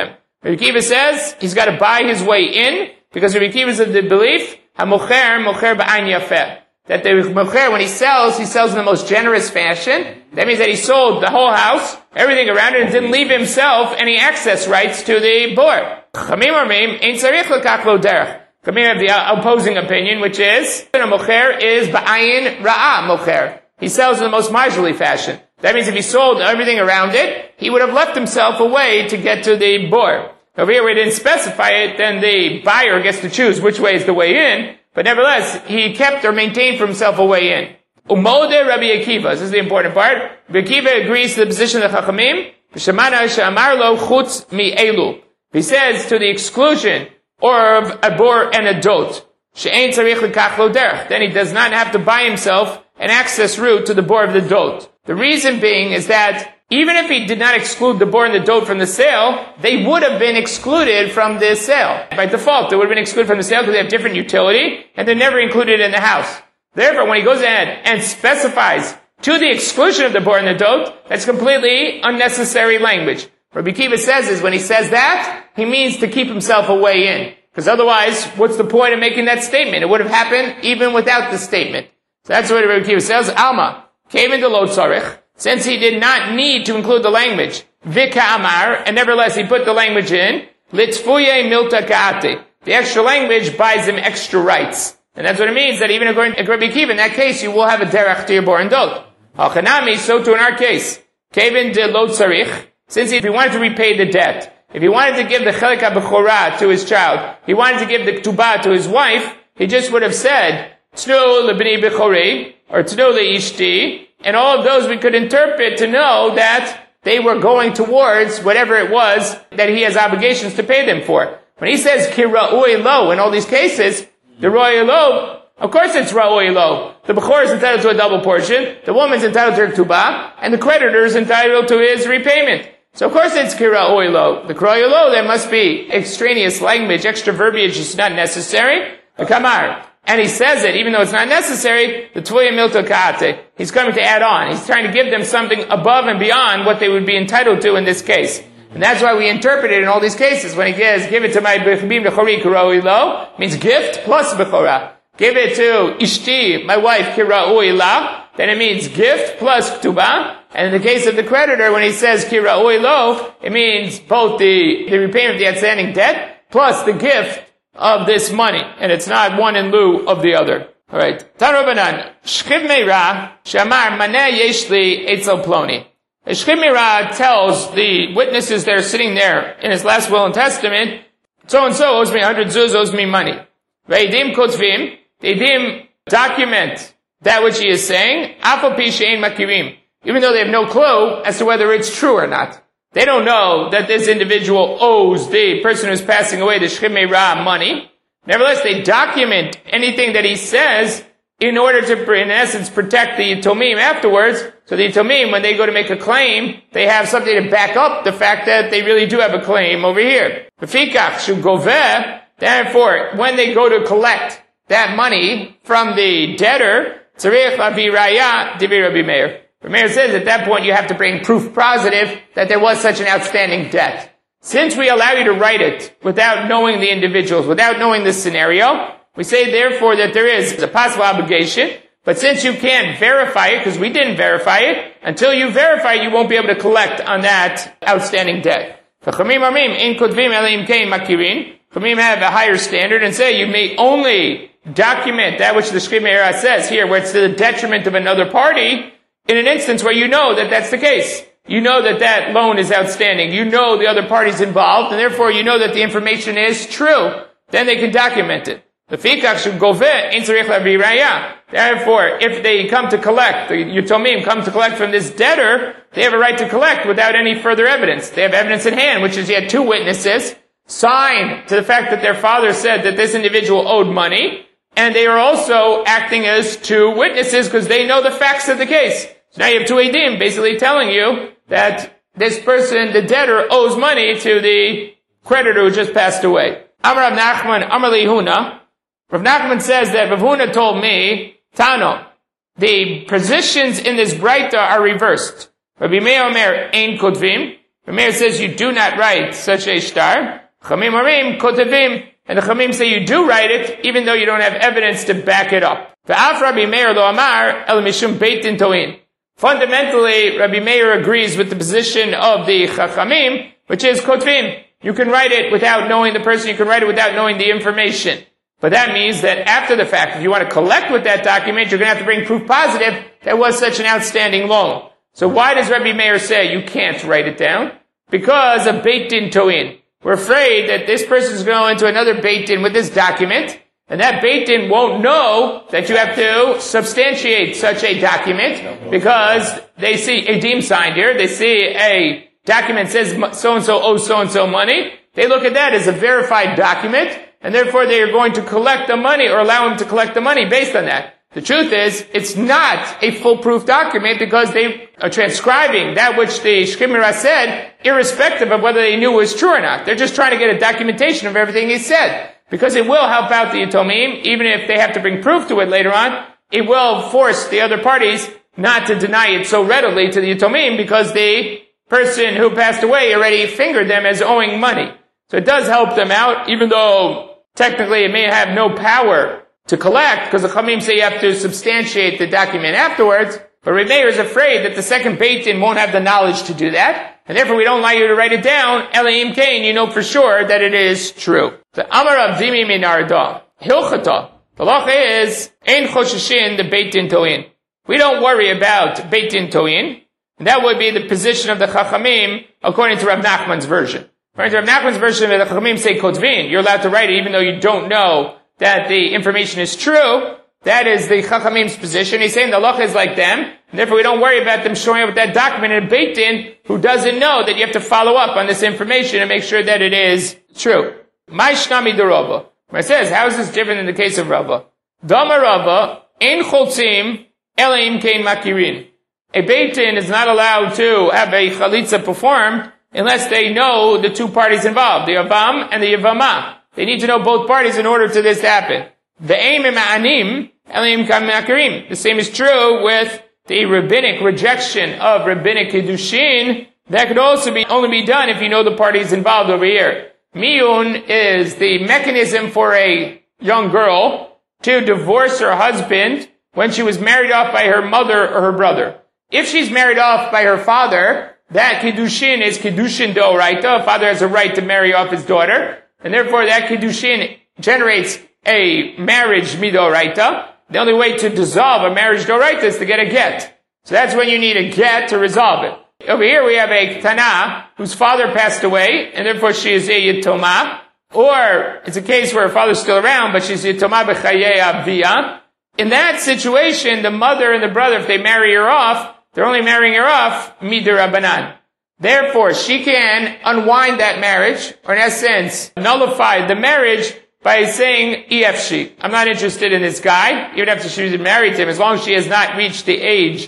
Rabbi Akiva says he's got to buy his way in, because Rabbi Akiva is of the belief, mocher ba'ayin yafeh, that the mocher, when he sells in the most generous fashion. That means that he sold the whole house, everything around it, and didn't leave himself any access rights to the bor. Chamim have the opposing opinion, which is a mocher is ba'ayin ra'ah mocher. He sells in the most miserly fashion. That means if he sold everything around it, he would have left himself a way to get to the bor. Over here we didn't specify it, then the buyer gets to choose which way is the way in, but nevertheless, he kept or maintained for himself a way in. Umode Rabbi Akiva, this is the important part. Rabbi Akiva agrees to the position of the Chachamim, Shemana she'amar lo chutz mi'elu. He says to the exclusion of a bor and a dot, she'ein tzarich lekach lo derech, then he does not have to buy himself an access route to the bor of the dot. The reason being is that even if he did not exclude the bor and the dot from the sale, they would have been excluded from the sale. By default, they would have been excluded from the sale because they have different utility, and they're never included in the house. Therefore, when he goes ahead and specifies to the exclusion of the bor and the dot, that's completely unnecessary language. Rabbi Akiva says is when he says that, he means to keep himself a way in. Because otherwise, what's the point of making that statement? It would have happened even without the statement. So that's what Rabbi Akiva says. Alma, came into lo tzarich, since he did not need to include the language, vika amar, and nevertheless he put the language in, litzfuye milta ka'ate. The extra language buys him extra rights. And that's what it means, that even according to Rabbi Akiva, in that case, you will have a derech to your bor and dot. Hachanami, so too in our case. Kevin de lo tzarich, since if he wanted to repay the debt, if he wanted to give the chelik ha-bechorah to his child, he wanted to give the ketubah to his wife, he just would have said, tnu lebni bechori, or tnu leishti, and all of those we could interpret to know that they were going towards whatever it was that he has obligations to pay them for. When he says ki ra'ui lo in all these cases, the ra'ui lo, of course it's ra'ui lo. The bechor is entitled to a double portion, the woman's entitled to her ketubah, and the creditor is entitled to his repayment. So of course it's ki ra'ui lo. The ra'ui lo, there must be extraneous language, extra verbiage is not necessary. The kamar. And he says it, even though it's not necessary, the tvuya milto ka'ate. He's coming to add on. He's trying to give them something above and beyond what they would be entitled to in this case. And that's why we interpret it in all these cases. When he says, give it to my b'chibim l'chori kira'ui lo, means gift plus b'chorah. Give it to ishti, my wife, kira'ui la, then it means gift plus ketubah. And in the case of the creditor, when he says kira'ui lo, it means both the repayment of the outstanding debt, plus the gift of this money, and it's not one in lieu of the other. All right. Tanobanan Shchiv Meira Shamar Maneh Yeshli Eitzel Ploni. Shchiv Meira tells the witnesses that are sitting there in his last will and testament, so and so owes me 100 zuz, owes me money. Veidim Kotvim, the Eidim document that which he is saying, Afal Pi She'ein Makirim, even though they have no clue as to whether it's true or not. They don't know that this individual owes the person who's passing away the Shchiv Meira money. Nevertheless, they document anything that he says in order to, in essence, protect the Yitomim afterwards. So the Yitomim, when they go to make a claim, they have something to back up the fact that they really do have a claim over here. Therefore, when they go to collect that money from the debtor, tzarich avi raya divi Rabbi Meir. Rabbi Meir says at that point you have to bring proof positive that there was such an outstanding debt. Since we allow you to write it without knowing the individuals, without knowing the scenario, we say therefore that there is a possible obligation, but since you can't verify it, because we didn't verify it, until you verify it, you won't be able to collect on that outstanding debt. Chachamim have a higher standard and say you may only document that which the Shchiv Meira says here, where it's to the detriment of another party, in an instance where you know that that's the case. You know that that loan is outstanding. You know the other party's involved, and therefore you know that the information is true. Then they can document it. Therefore, if they come to collect, the Yitomim come to collect from this debtor, they have a right to collect without any further evidence. They have evidence in hand, which is you had two witnesses, signed to the fact that their father said that this individual owed money, and they are also acting as two witnesses because they know the facts of the case. So now you have two Eidim basically telling you that this person, the debtor, owes money to the creditor who just passed away. Amar Rav Nachman, Amar Lehuna. Rav Nachman says that Rav Huna told me, Tano, the positions in this Braita are reversed. Rabbi Meir Omer Ein Kotvim. Rabbi Meir says you do not write such a shtar. Chamim orim kotevim. And the Chamim say you do write it, even though you don't have evidence to back it up. V'af Rabbi Meir lo amar el mishum beit din to'in. Fundamentally, Rabbi Meir agrees with the position of the Chachamim, which is kotvim. You can write it without knowing the person, you can write it without knowing the information. But that means that after the fact, if you want to collect with that document, you're going to have to bring proof positive that was such an outstanding loan. So why does Rabbi Meir say you can't write it down? Because of beit din to'in. We're afraid that this person is going to go into another beit din with this document, and that beit din won't know that you have to substantiate such a document because they see a deem signed here, they see a document says so-and-so owes so-and-so money, they look at that as a verified document, and therefore they are going to collect the money or allow him to collect the money based on that. The truth is, it's not a foolproof document because they are transcribing that which the Shkimira said, irrespective of whether they knew it was true or not. They're just trying to get a documentation of everything he said. Because it will help out the Yatomim, even if they have to bring proof to it later on, it will force the other parties not to deny it so readily to the Yatomim because the person who passed away already fingered them as owing money. So it does help them out, even though technically it may have no power to collect, because the Chamim say you have to substantiate the document afterwards, but Rabbi Meir is afraid that the second Beit Din won't have the knowledge to do that, and therefore we don't allow you to write it down, Elohim Kain, you know for sure that it is true. The Amar of Dimi Minarda, Hilchata, the law is, Ein Choshishin the Beit Din To'in. We don't worry about Beit Din To'in, and that would be the position of the Chachamim, according to Rav Nachman's version. According to Rav Nachman's version, the Chachamim say Kotvin, you're allowed to write it even though you don't know that the information is true. That is the Chachamim's position. He's saying the halacha is like them, and therefore we don't worry about them showing up with that document in a Beit Din who doesn't know that you have to follow up on this information and make sure that it is true. My Shnami de Rava. It says, how is this different in the case of Rava? Dama Rava, Ein Choltzim, Elohim Kain Makirin. A Beit Din is not allowed to have a Chalitza performed unless they know the two parties involved, the Yavam and the Yavama. They need to know both parties in order for this to happen. The aim ma'anim, elim kam ma'akarim. The same is true with the rabbinic rejection of rabbinic kiddushin. That could also only be done if you know the parties involved over here. Miyun is the mechanism for a young girl to divorce her husband when she was married off by her mother or her brother. If she's married off by her father, that kiddushin is kiddushin d'oraita. Father has a right to marry off his daughter. And therefore that kiddushin generates a marriage midoraita. The only way to dissolve a marriage doraita is to get a get. So that's when you need a get to resolve it. Over here we have a Tana whose father passed away, and therefore she is a Yitoma. Or it's a case where her father's still around, but she's Yitoma b'chayei avia. In that situation, the mother and the brother, if they marry her off, they're only marrying her off midirabanan. Therefore, she can unwind that marriage, or in essence, nullify the marriage by saying, EFC. I'm not interested in this guy, even after she's married to him, as long as she has not reached the age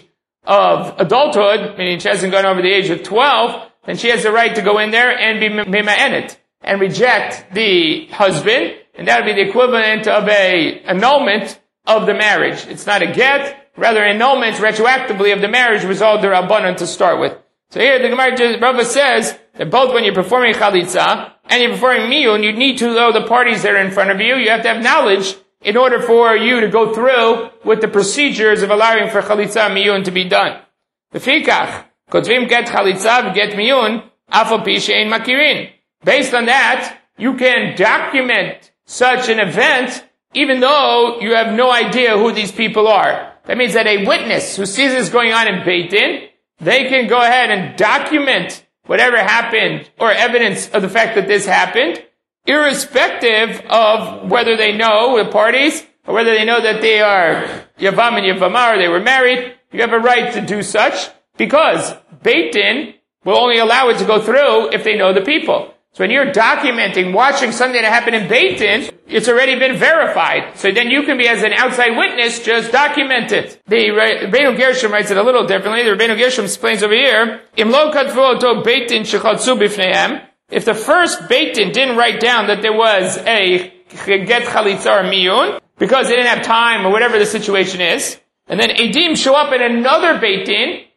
of adulthood, meaning she hasn't gone over the age of 12, then she has the right to go in there and be mima'enet, and reject the husband, and that would be the equivalent of a annulment of the marriage. It's not a get, rather annulment retroactively of the marriage was all the Rabbanan to start with. So here the Gemara Rava says that both when you're performing Chalitza and you're performing Miyun, you need to know the parties that are in front of you. You have to have knowledge in order for you to go through with the procedures of allowing for Chalitza and Miyun to be done. Lefikach, Kotvim get Chalitza, get Miyun, Afal Pi She'ein Makirin. Based on that, you can document such an event even though you have no idea who these people are. That means that a witness who sees this going on in Beit Din, they can go ahead and document whatever happened or evidence of the fact that this happened, irrespective of whether they know the parties or whether they know that they are Yavam and Yavama or they were married. You have a right to do such because Beit Din will only allow it to go through if they know the people. So when you're documenting, watching something that happened in Beit Din, it's already been verified. So then you can be, as an outside witness, just document it. The Rabbeinu Gershom writes it a little differently. The Rabbeinu Gershom explains over here, Im lo katvu oto Beit Din shechatzu b'fneihem. If the first Beit Din didn't write down that there was a get chalitza or miyun, because they didn't have time or whatever the situation is, and then Edim show up in another Beit Din,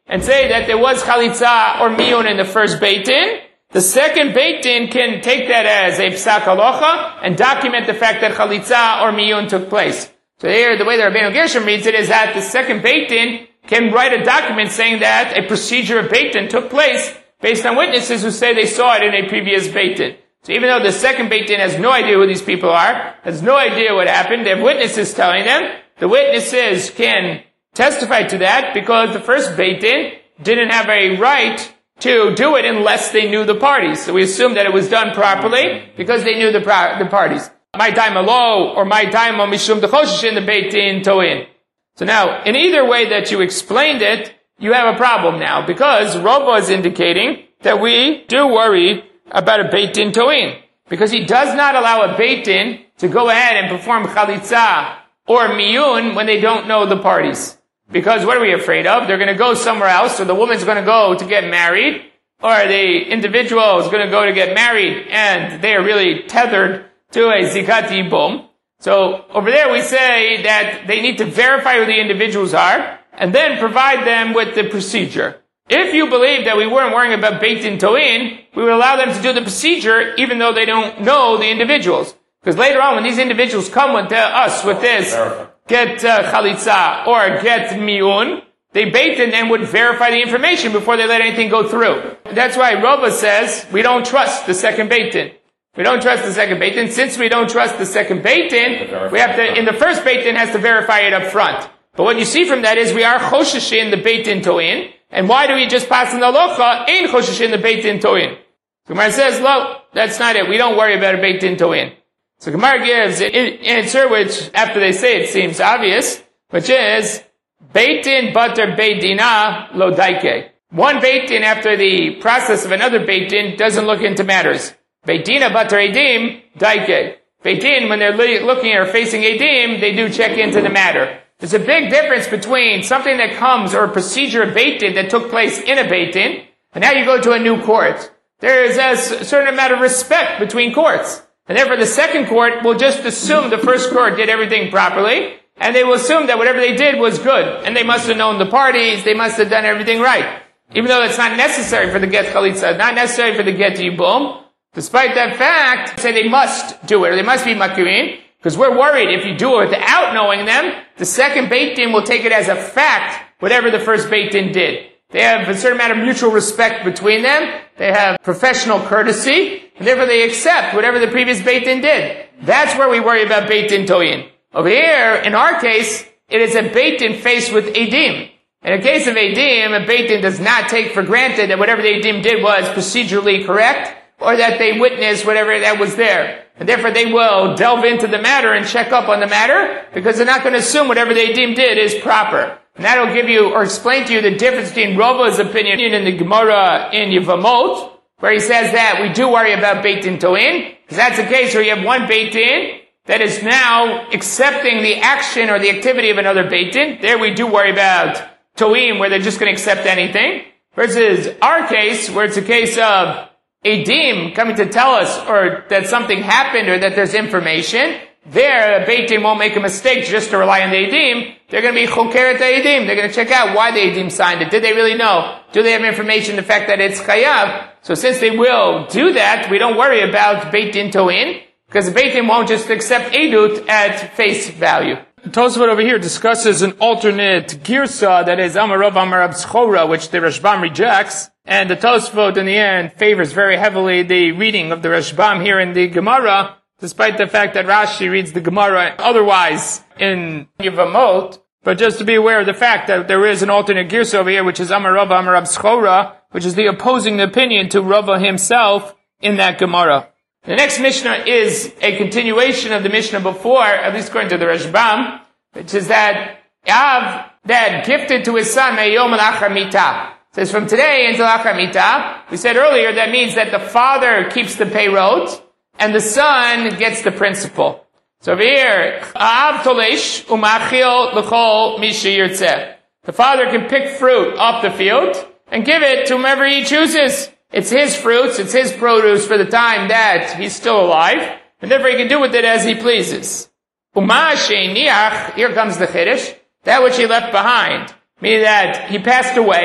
and say that there was chalitza or miyun in the first Beit Din, the second Beit Din can take that as a psak halacha and document the fact that chalitza or miyun took place. So here, the way the Rabbeinu Gershom reads it is that the second Beit Din can write a document saying that a procedure of Beit Din took place based on witnesses who say they saw it in a previous Beit Din. So even though the second Beit Din has no idea who these people are, has no idea what happened, they have witnesses telling them, the witnesses can testify to that because the first Beit Din didn't have a right to do it unless they knew the parties. So we assume that it was done properly because they knew the parties. My time alo or my time mishum dechoshish in the Beit Din toin. So now, in either way that you explained it, you have a problem now because Rava is indicating that we do worry about a Beit Din toin because he does not allow a Beit Din to go ahead and perform chalitza or miyun when they don't know the parties. Because what are we afraid of? They're going to go somewhere else, or the woman's going to go to get married, or the individual is going to go to get married, and they are really tethered to a zikat yibum. So over there we say that they need to verify who the individuals are, and then provide them with the procedure. If you believe that we weren't worrying about Beit Din toin, we would allow them to do the procedure even though they don't know the individuals. Because later on, when these individuals come with us with this, get chalitza or get miyun, they Beit Din and would verify the information before they let anything go through. That's why Rava says we don't trust the second Beit Din. We don't trust the second Beit Din. Since we don't trust the second Beit Din, we have to, in the first Beit Din has to verify it up front. But what you see from that is we are choshesh in the Beit Din toin. And why do we just pass in the halacha in choshesh in the Beit Din toin? Gemara says, no, that's not it. We don't worry about a Beit Din toin. So Gemara gives an answer which, after they say it, seems obvious, which is, Beit Din bater Beit Dina lo daike. One Beit Din after the process of another Beit Din doesn't look into matters. Beit Dina bater Edim daike. Beit Din, when they're looking or facing Edim, they do check into the matter. There's a big difference between something that comes, or a procedure of Beit Din that took place in a Beit Din, and now you go to a new court. There is a certain amount of respect between courts. And therefore the second court will just assume the first court did everything properly, and they will assume that whatever they did was good, and they must have known the parties, they must have done everything right. Even though it's not necessary for the get chalitza, not necessary for the get yibum, despite that fact, say they must do it, or they must be makirin, because we're worried if you do it without knowing them, the second Beit Din will take it as a fact, whatever the first Beit Din did. They have a certain amount of mutual respect between them. They have professional courtesy. And therefore they accept whatever the previous Beit Din did. That's where we worry about Beit Din toin. Over here, in our case, it is a Beit Din faced with Edim. In a case of Edim, a Beit Din does not take for granted that whatever the Edim did was procedurally correct, or that they witnessed whatever that was there. And therefore they will delve into the matter and check up on the matter, because they're not going to assume whatever the Edim did is proper. And that'll give you, or explain to you, the difference between Rava's opinion in the Gemara in Yevamot, where he says that we do worry about Beit Din toin, because that's a case where you have one Beit Din that is now accepting the action or the activity of another Beit Din. There we do worry about toim, where they're just going to accept anything. Versus our case, where it's a case of Edim coming to tell us, or that something happened, or that there's information. There, a Beit Din won't make a mistake just to rely on the Edim. They're going to be chokeret Edim. They're going to check out why the Edim signed it. Did they really know? Do they have information, the fact that it's chayav? So since they will do that, we don't worry about Beit Din toin, because the Beit Din won't just accept Edut at face value. Tosfot over here discusses an alternate girsa, that is Amar Rav Amar Rab Tzchora, which the Rashbam rejects, and the Tosfot in the end favors very heavily the reading of the Rashbam here in the Gemara, despite the fact that Rashi reads the Gemara otherwise in Yevamot. But just to be aware of the fact that there is an alternate girsa over here, which is Amar Rava Amar Rab Tzchora, which is the opposing opinion to Rava himself in that Gemara. The next Mishnah is a continuation of the Mishnah before, at least according to the Rashbam, which is that Av that gifted to his son Meyom Lachar Mitah. Says from today until Lachar Mitah. We said earlier that means that the father keeps the payroll and the son gets the principal. So over here, Av Tolesh Umachil L'chol Misha Yirtzeh. The father can pick fruit off the field and give it to whomever he chooses. It's his fruits, it's his produce for the time that he's still alive, and therefore he can do with it as he pleases. Uma she'niach, here comes the chiddush, that which he left behind, meaning that he passed away,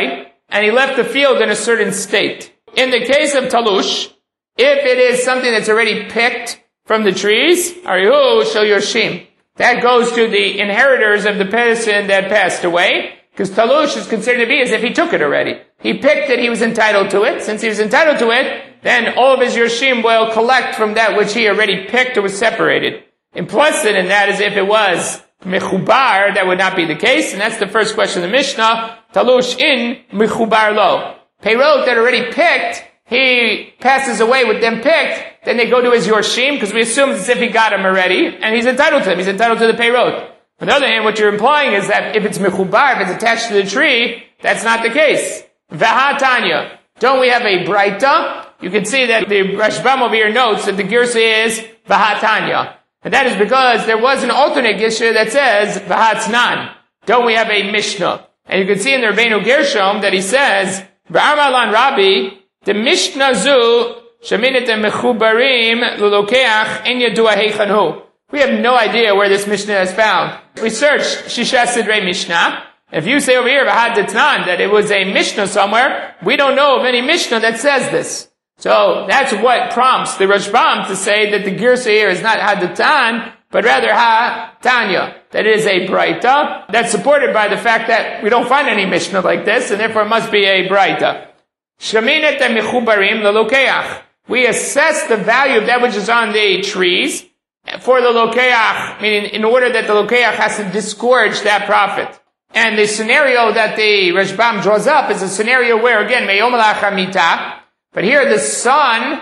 and he left the field in a certain state. In the case of talush, if it is something that's already picked from the trees, arihu shel yorshim, that goes to the inheritors of the person that passed away, because talush is considered to be as if he took it already. He picked it, he was entitled to it. Since he was entitled to it, then all of his yorshim will collect from that which he already picked or was separated. Implicit in that is if it was mechubar, that would not be the case, and that's the first question of the Mishnah, talush in mechubar lo. Peirot that already picked, he passes away with them picked, then they go to his yorshim, because we assume it's as if he got them already, and he's entitled to them. He's entitled to the peirot. On the other hand, what you're implying is that if it's mechubar, if it's attached to the tree, that's not the case. Vahatanya. Don't we have a braita? You can see that the Rashbam over here notes that the girsa is Vahatanya. And that is because there was an alternate girsa that says Vahatznan. Don't we have a Mishnah? And you can see in the Rabbeinu Gershom that he says, V'armalan Rabbi, the Mishnah zu, Sheminet mechubarim l'lokeach en yadua heichanhu. We have no idea where this Mishnah is found. We searched Shisha Sidrei Mishnah. If you say over here, V'hadetnan, that it was a Mishnah somewhere, we don't know of any Mishnah that says this. So that's what prompts the Rashbam to say that the Girsa here is not Hadetan, but rather Ha-Tanya. That it is a Braita. That's supported by the fact that we don't find any Mishnah like this, and therefore it must be a Braita. Sheminet mechubarim l'lokeach. We assess the value of that which is on the trees for the lokeach, meaning in order that the lokeach has to disgorge that profit. And the scenario that the Rashbam draws up is a scenario where, again, meyom lachamita, but here the son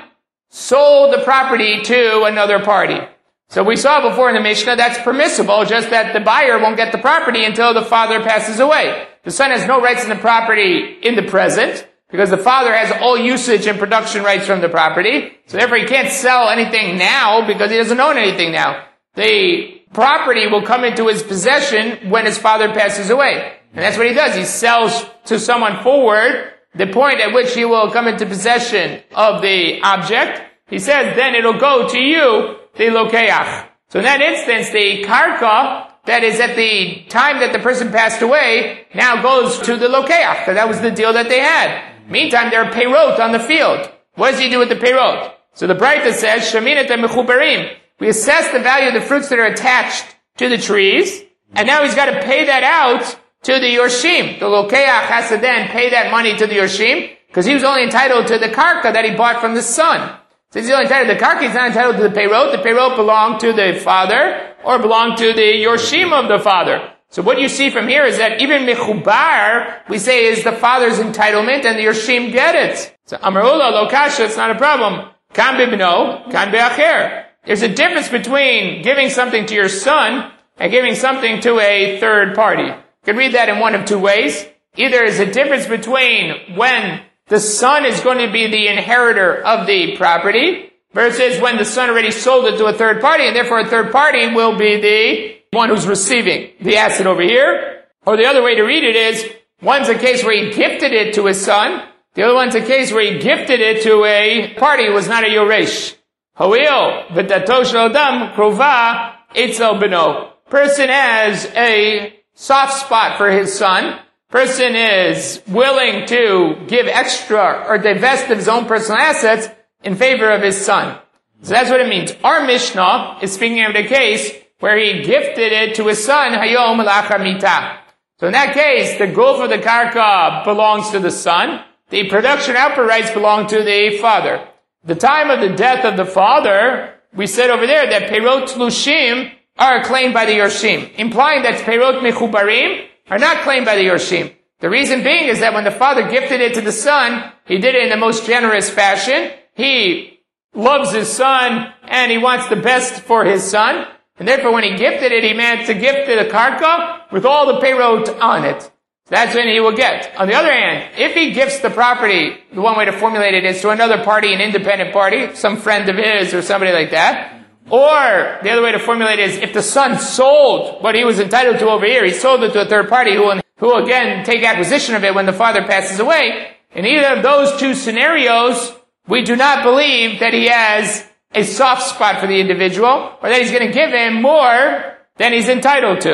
sold the property to another party. So we saw before in the Mishnah that's permissible, just that the buyer won't get the property until the father passes away. The son has no rights in the property in the present, because the father has all usage and production rights from the property. So therefore he can't sell anything now because he doesn't own anything now. The property will come into his possession when his father passes away. And that's what he does. He sells to someone forward the point at which he will come into possession of the object. He says, then it'll go to you, the lokeach. So in that instance, the karka, that is at the time that the person passed away, now goes to the lokeach. So that was the deal that they had. Meantime, there are peirot on the field. What does he do with the peirot? So the Braita says, Sheminet mechubarim. We assess the value of the fruits that are attached to the trees, and now he's got to pay that out to the yorshim. The lokeach has to then pay that money to the yorshim, because he was only entitled to the karka that he bought from the son. Since he's only entitled to the karka, he's not entitled to the peirot. The peirot belonged to the father, or belonged to the yorshim of the father. So what you see from here is that even mechubar, we say, is the father's entitlement, and the yorshim get it. So amarula, lokasha, it's not a problem. Kan bibno, kan be'acher. There's a difference between giving something to your son and giving something to a third party. You can read that in one of two ways. Either there's a difference between when the son is going to be the inheritor of the property versus when the son already sold it to a third party, and therefore a third party will be the one who's receiving the asset over here. Or the other way to read it is, one's a case where he gifted it to his son, the other one's a case where he gifted it to a party who was not a yoresh. Ho'il v'dato shel adam krova etzel beno. Person has a soft spot for his son. Person is willing to give extra or divest of his own personal assets in favor of his son. So that's what it means. Our Mishnah is speaking of the case where he gifted it to his son, hayom lachar mita. So in that case, the guf of the karka belongs to the son. The production output rights belong to the father. The time of the death of the father, we said over there that peirot tlushim are claimed by the yorshim, implying that peirot mechubarim are not claimed by the yorshim. The reason being is that when the father gifted it to the son, he did it in the most generous fashion. He loves his son and he wants the best for his son. And therefore when he gifted it, he meant to gift it a karka with all the peirot on it. That's when he will get. On the other hand, if he gifts the property, the one way to formulate it is to another party, an independent party, some friend of his or somebody like that. Or the other way to formulate it is if the son sold what he was entitled to over here, he sold it to a third party who will again take acquisition of it when the father passes away. In either of those two scenarios, we do not believe that he has a soft spot for the individual or that he's going to give him more than he's entitled to.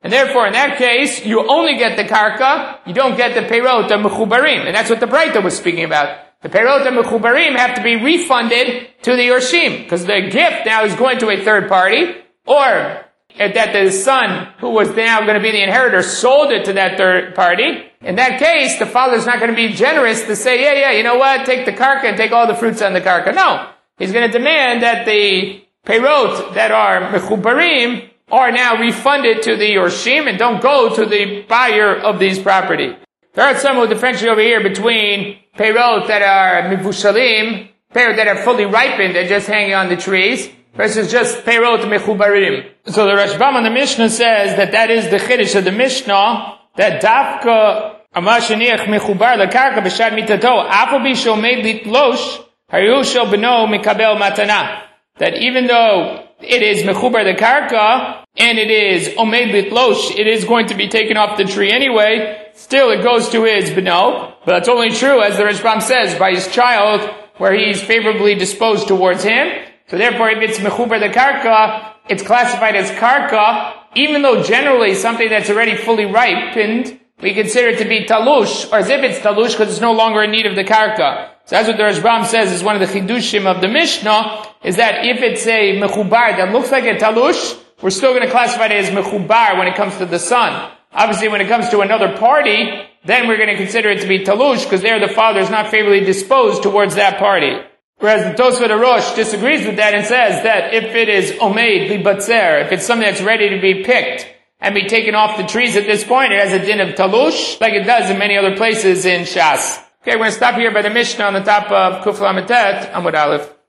And therefore, in that case, you only get the karka, you don't get the peirot and mechubarim. And that's what the Braita was speaking about. The peirot and mechubarim have to be refunded to the Yorshim, because the gift now is going to a third party, or that the son, who was now going to be the inheritor, sold it to that third party. In that case, the father's not going to be generous to say, yeah, you know what, take the karka and take all the fruits on the karka. No. He's going to demand that the peirot that are mechubarim are now refunded to the Yorshim and don't go to the buyer of these property. There are some who differentiate over here between peirot that are mivushalim, peirot that are fully ripened, they're just hanging on the trees, versus just peirot mechubarim. So the Rashbam on the Mishnah says that is the chiddush of the Mishnah, that dafka amashaniach mechubar lekarka b'shad mitato afal bisho made litlosh hayu shel beno mikabel matana. That even though it is mechubar the karka, and it is omed litlosh, it is going to be taken off the tree anyway, still it goes to his beno, but that's only true, as the Rashbam says, by his child, where he's favorably disposed towards him. So therefore, if it's mechubar the karka, it's classified as karka, even though generally something that's already fully ripened, we consider it to be talush, or as if it's talush because it's no longer in need of the karka. So that's what the Rashbam says is one of the chidushim of the Mishnah, is that if it's a mechubar that looks like a talush, we're still going to classify it as mechubar when it comes to the son. Obviously, when it comes to another party, then we're going to consider it to be talush, because there the father is not favorably disposed towards that party. Whereas the Tosfot Arosh disagrees with that and says that if it is omeid libatzer, if it's something that's ready to be picked and be taken off the trees at this point, it has a din of talush, like it does in many other places in Shas. Okay, we're going to stop here by the Mishnah on the top of Kuf Lamed Tet, Amud Aleph.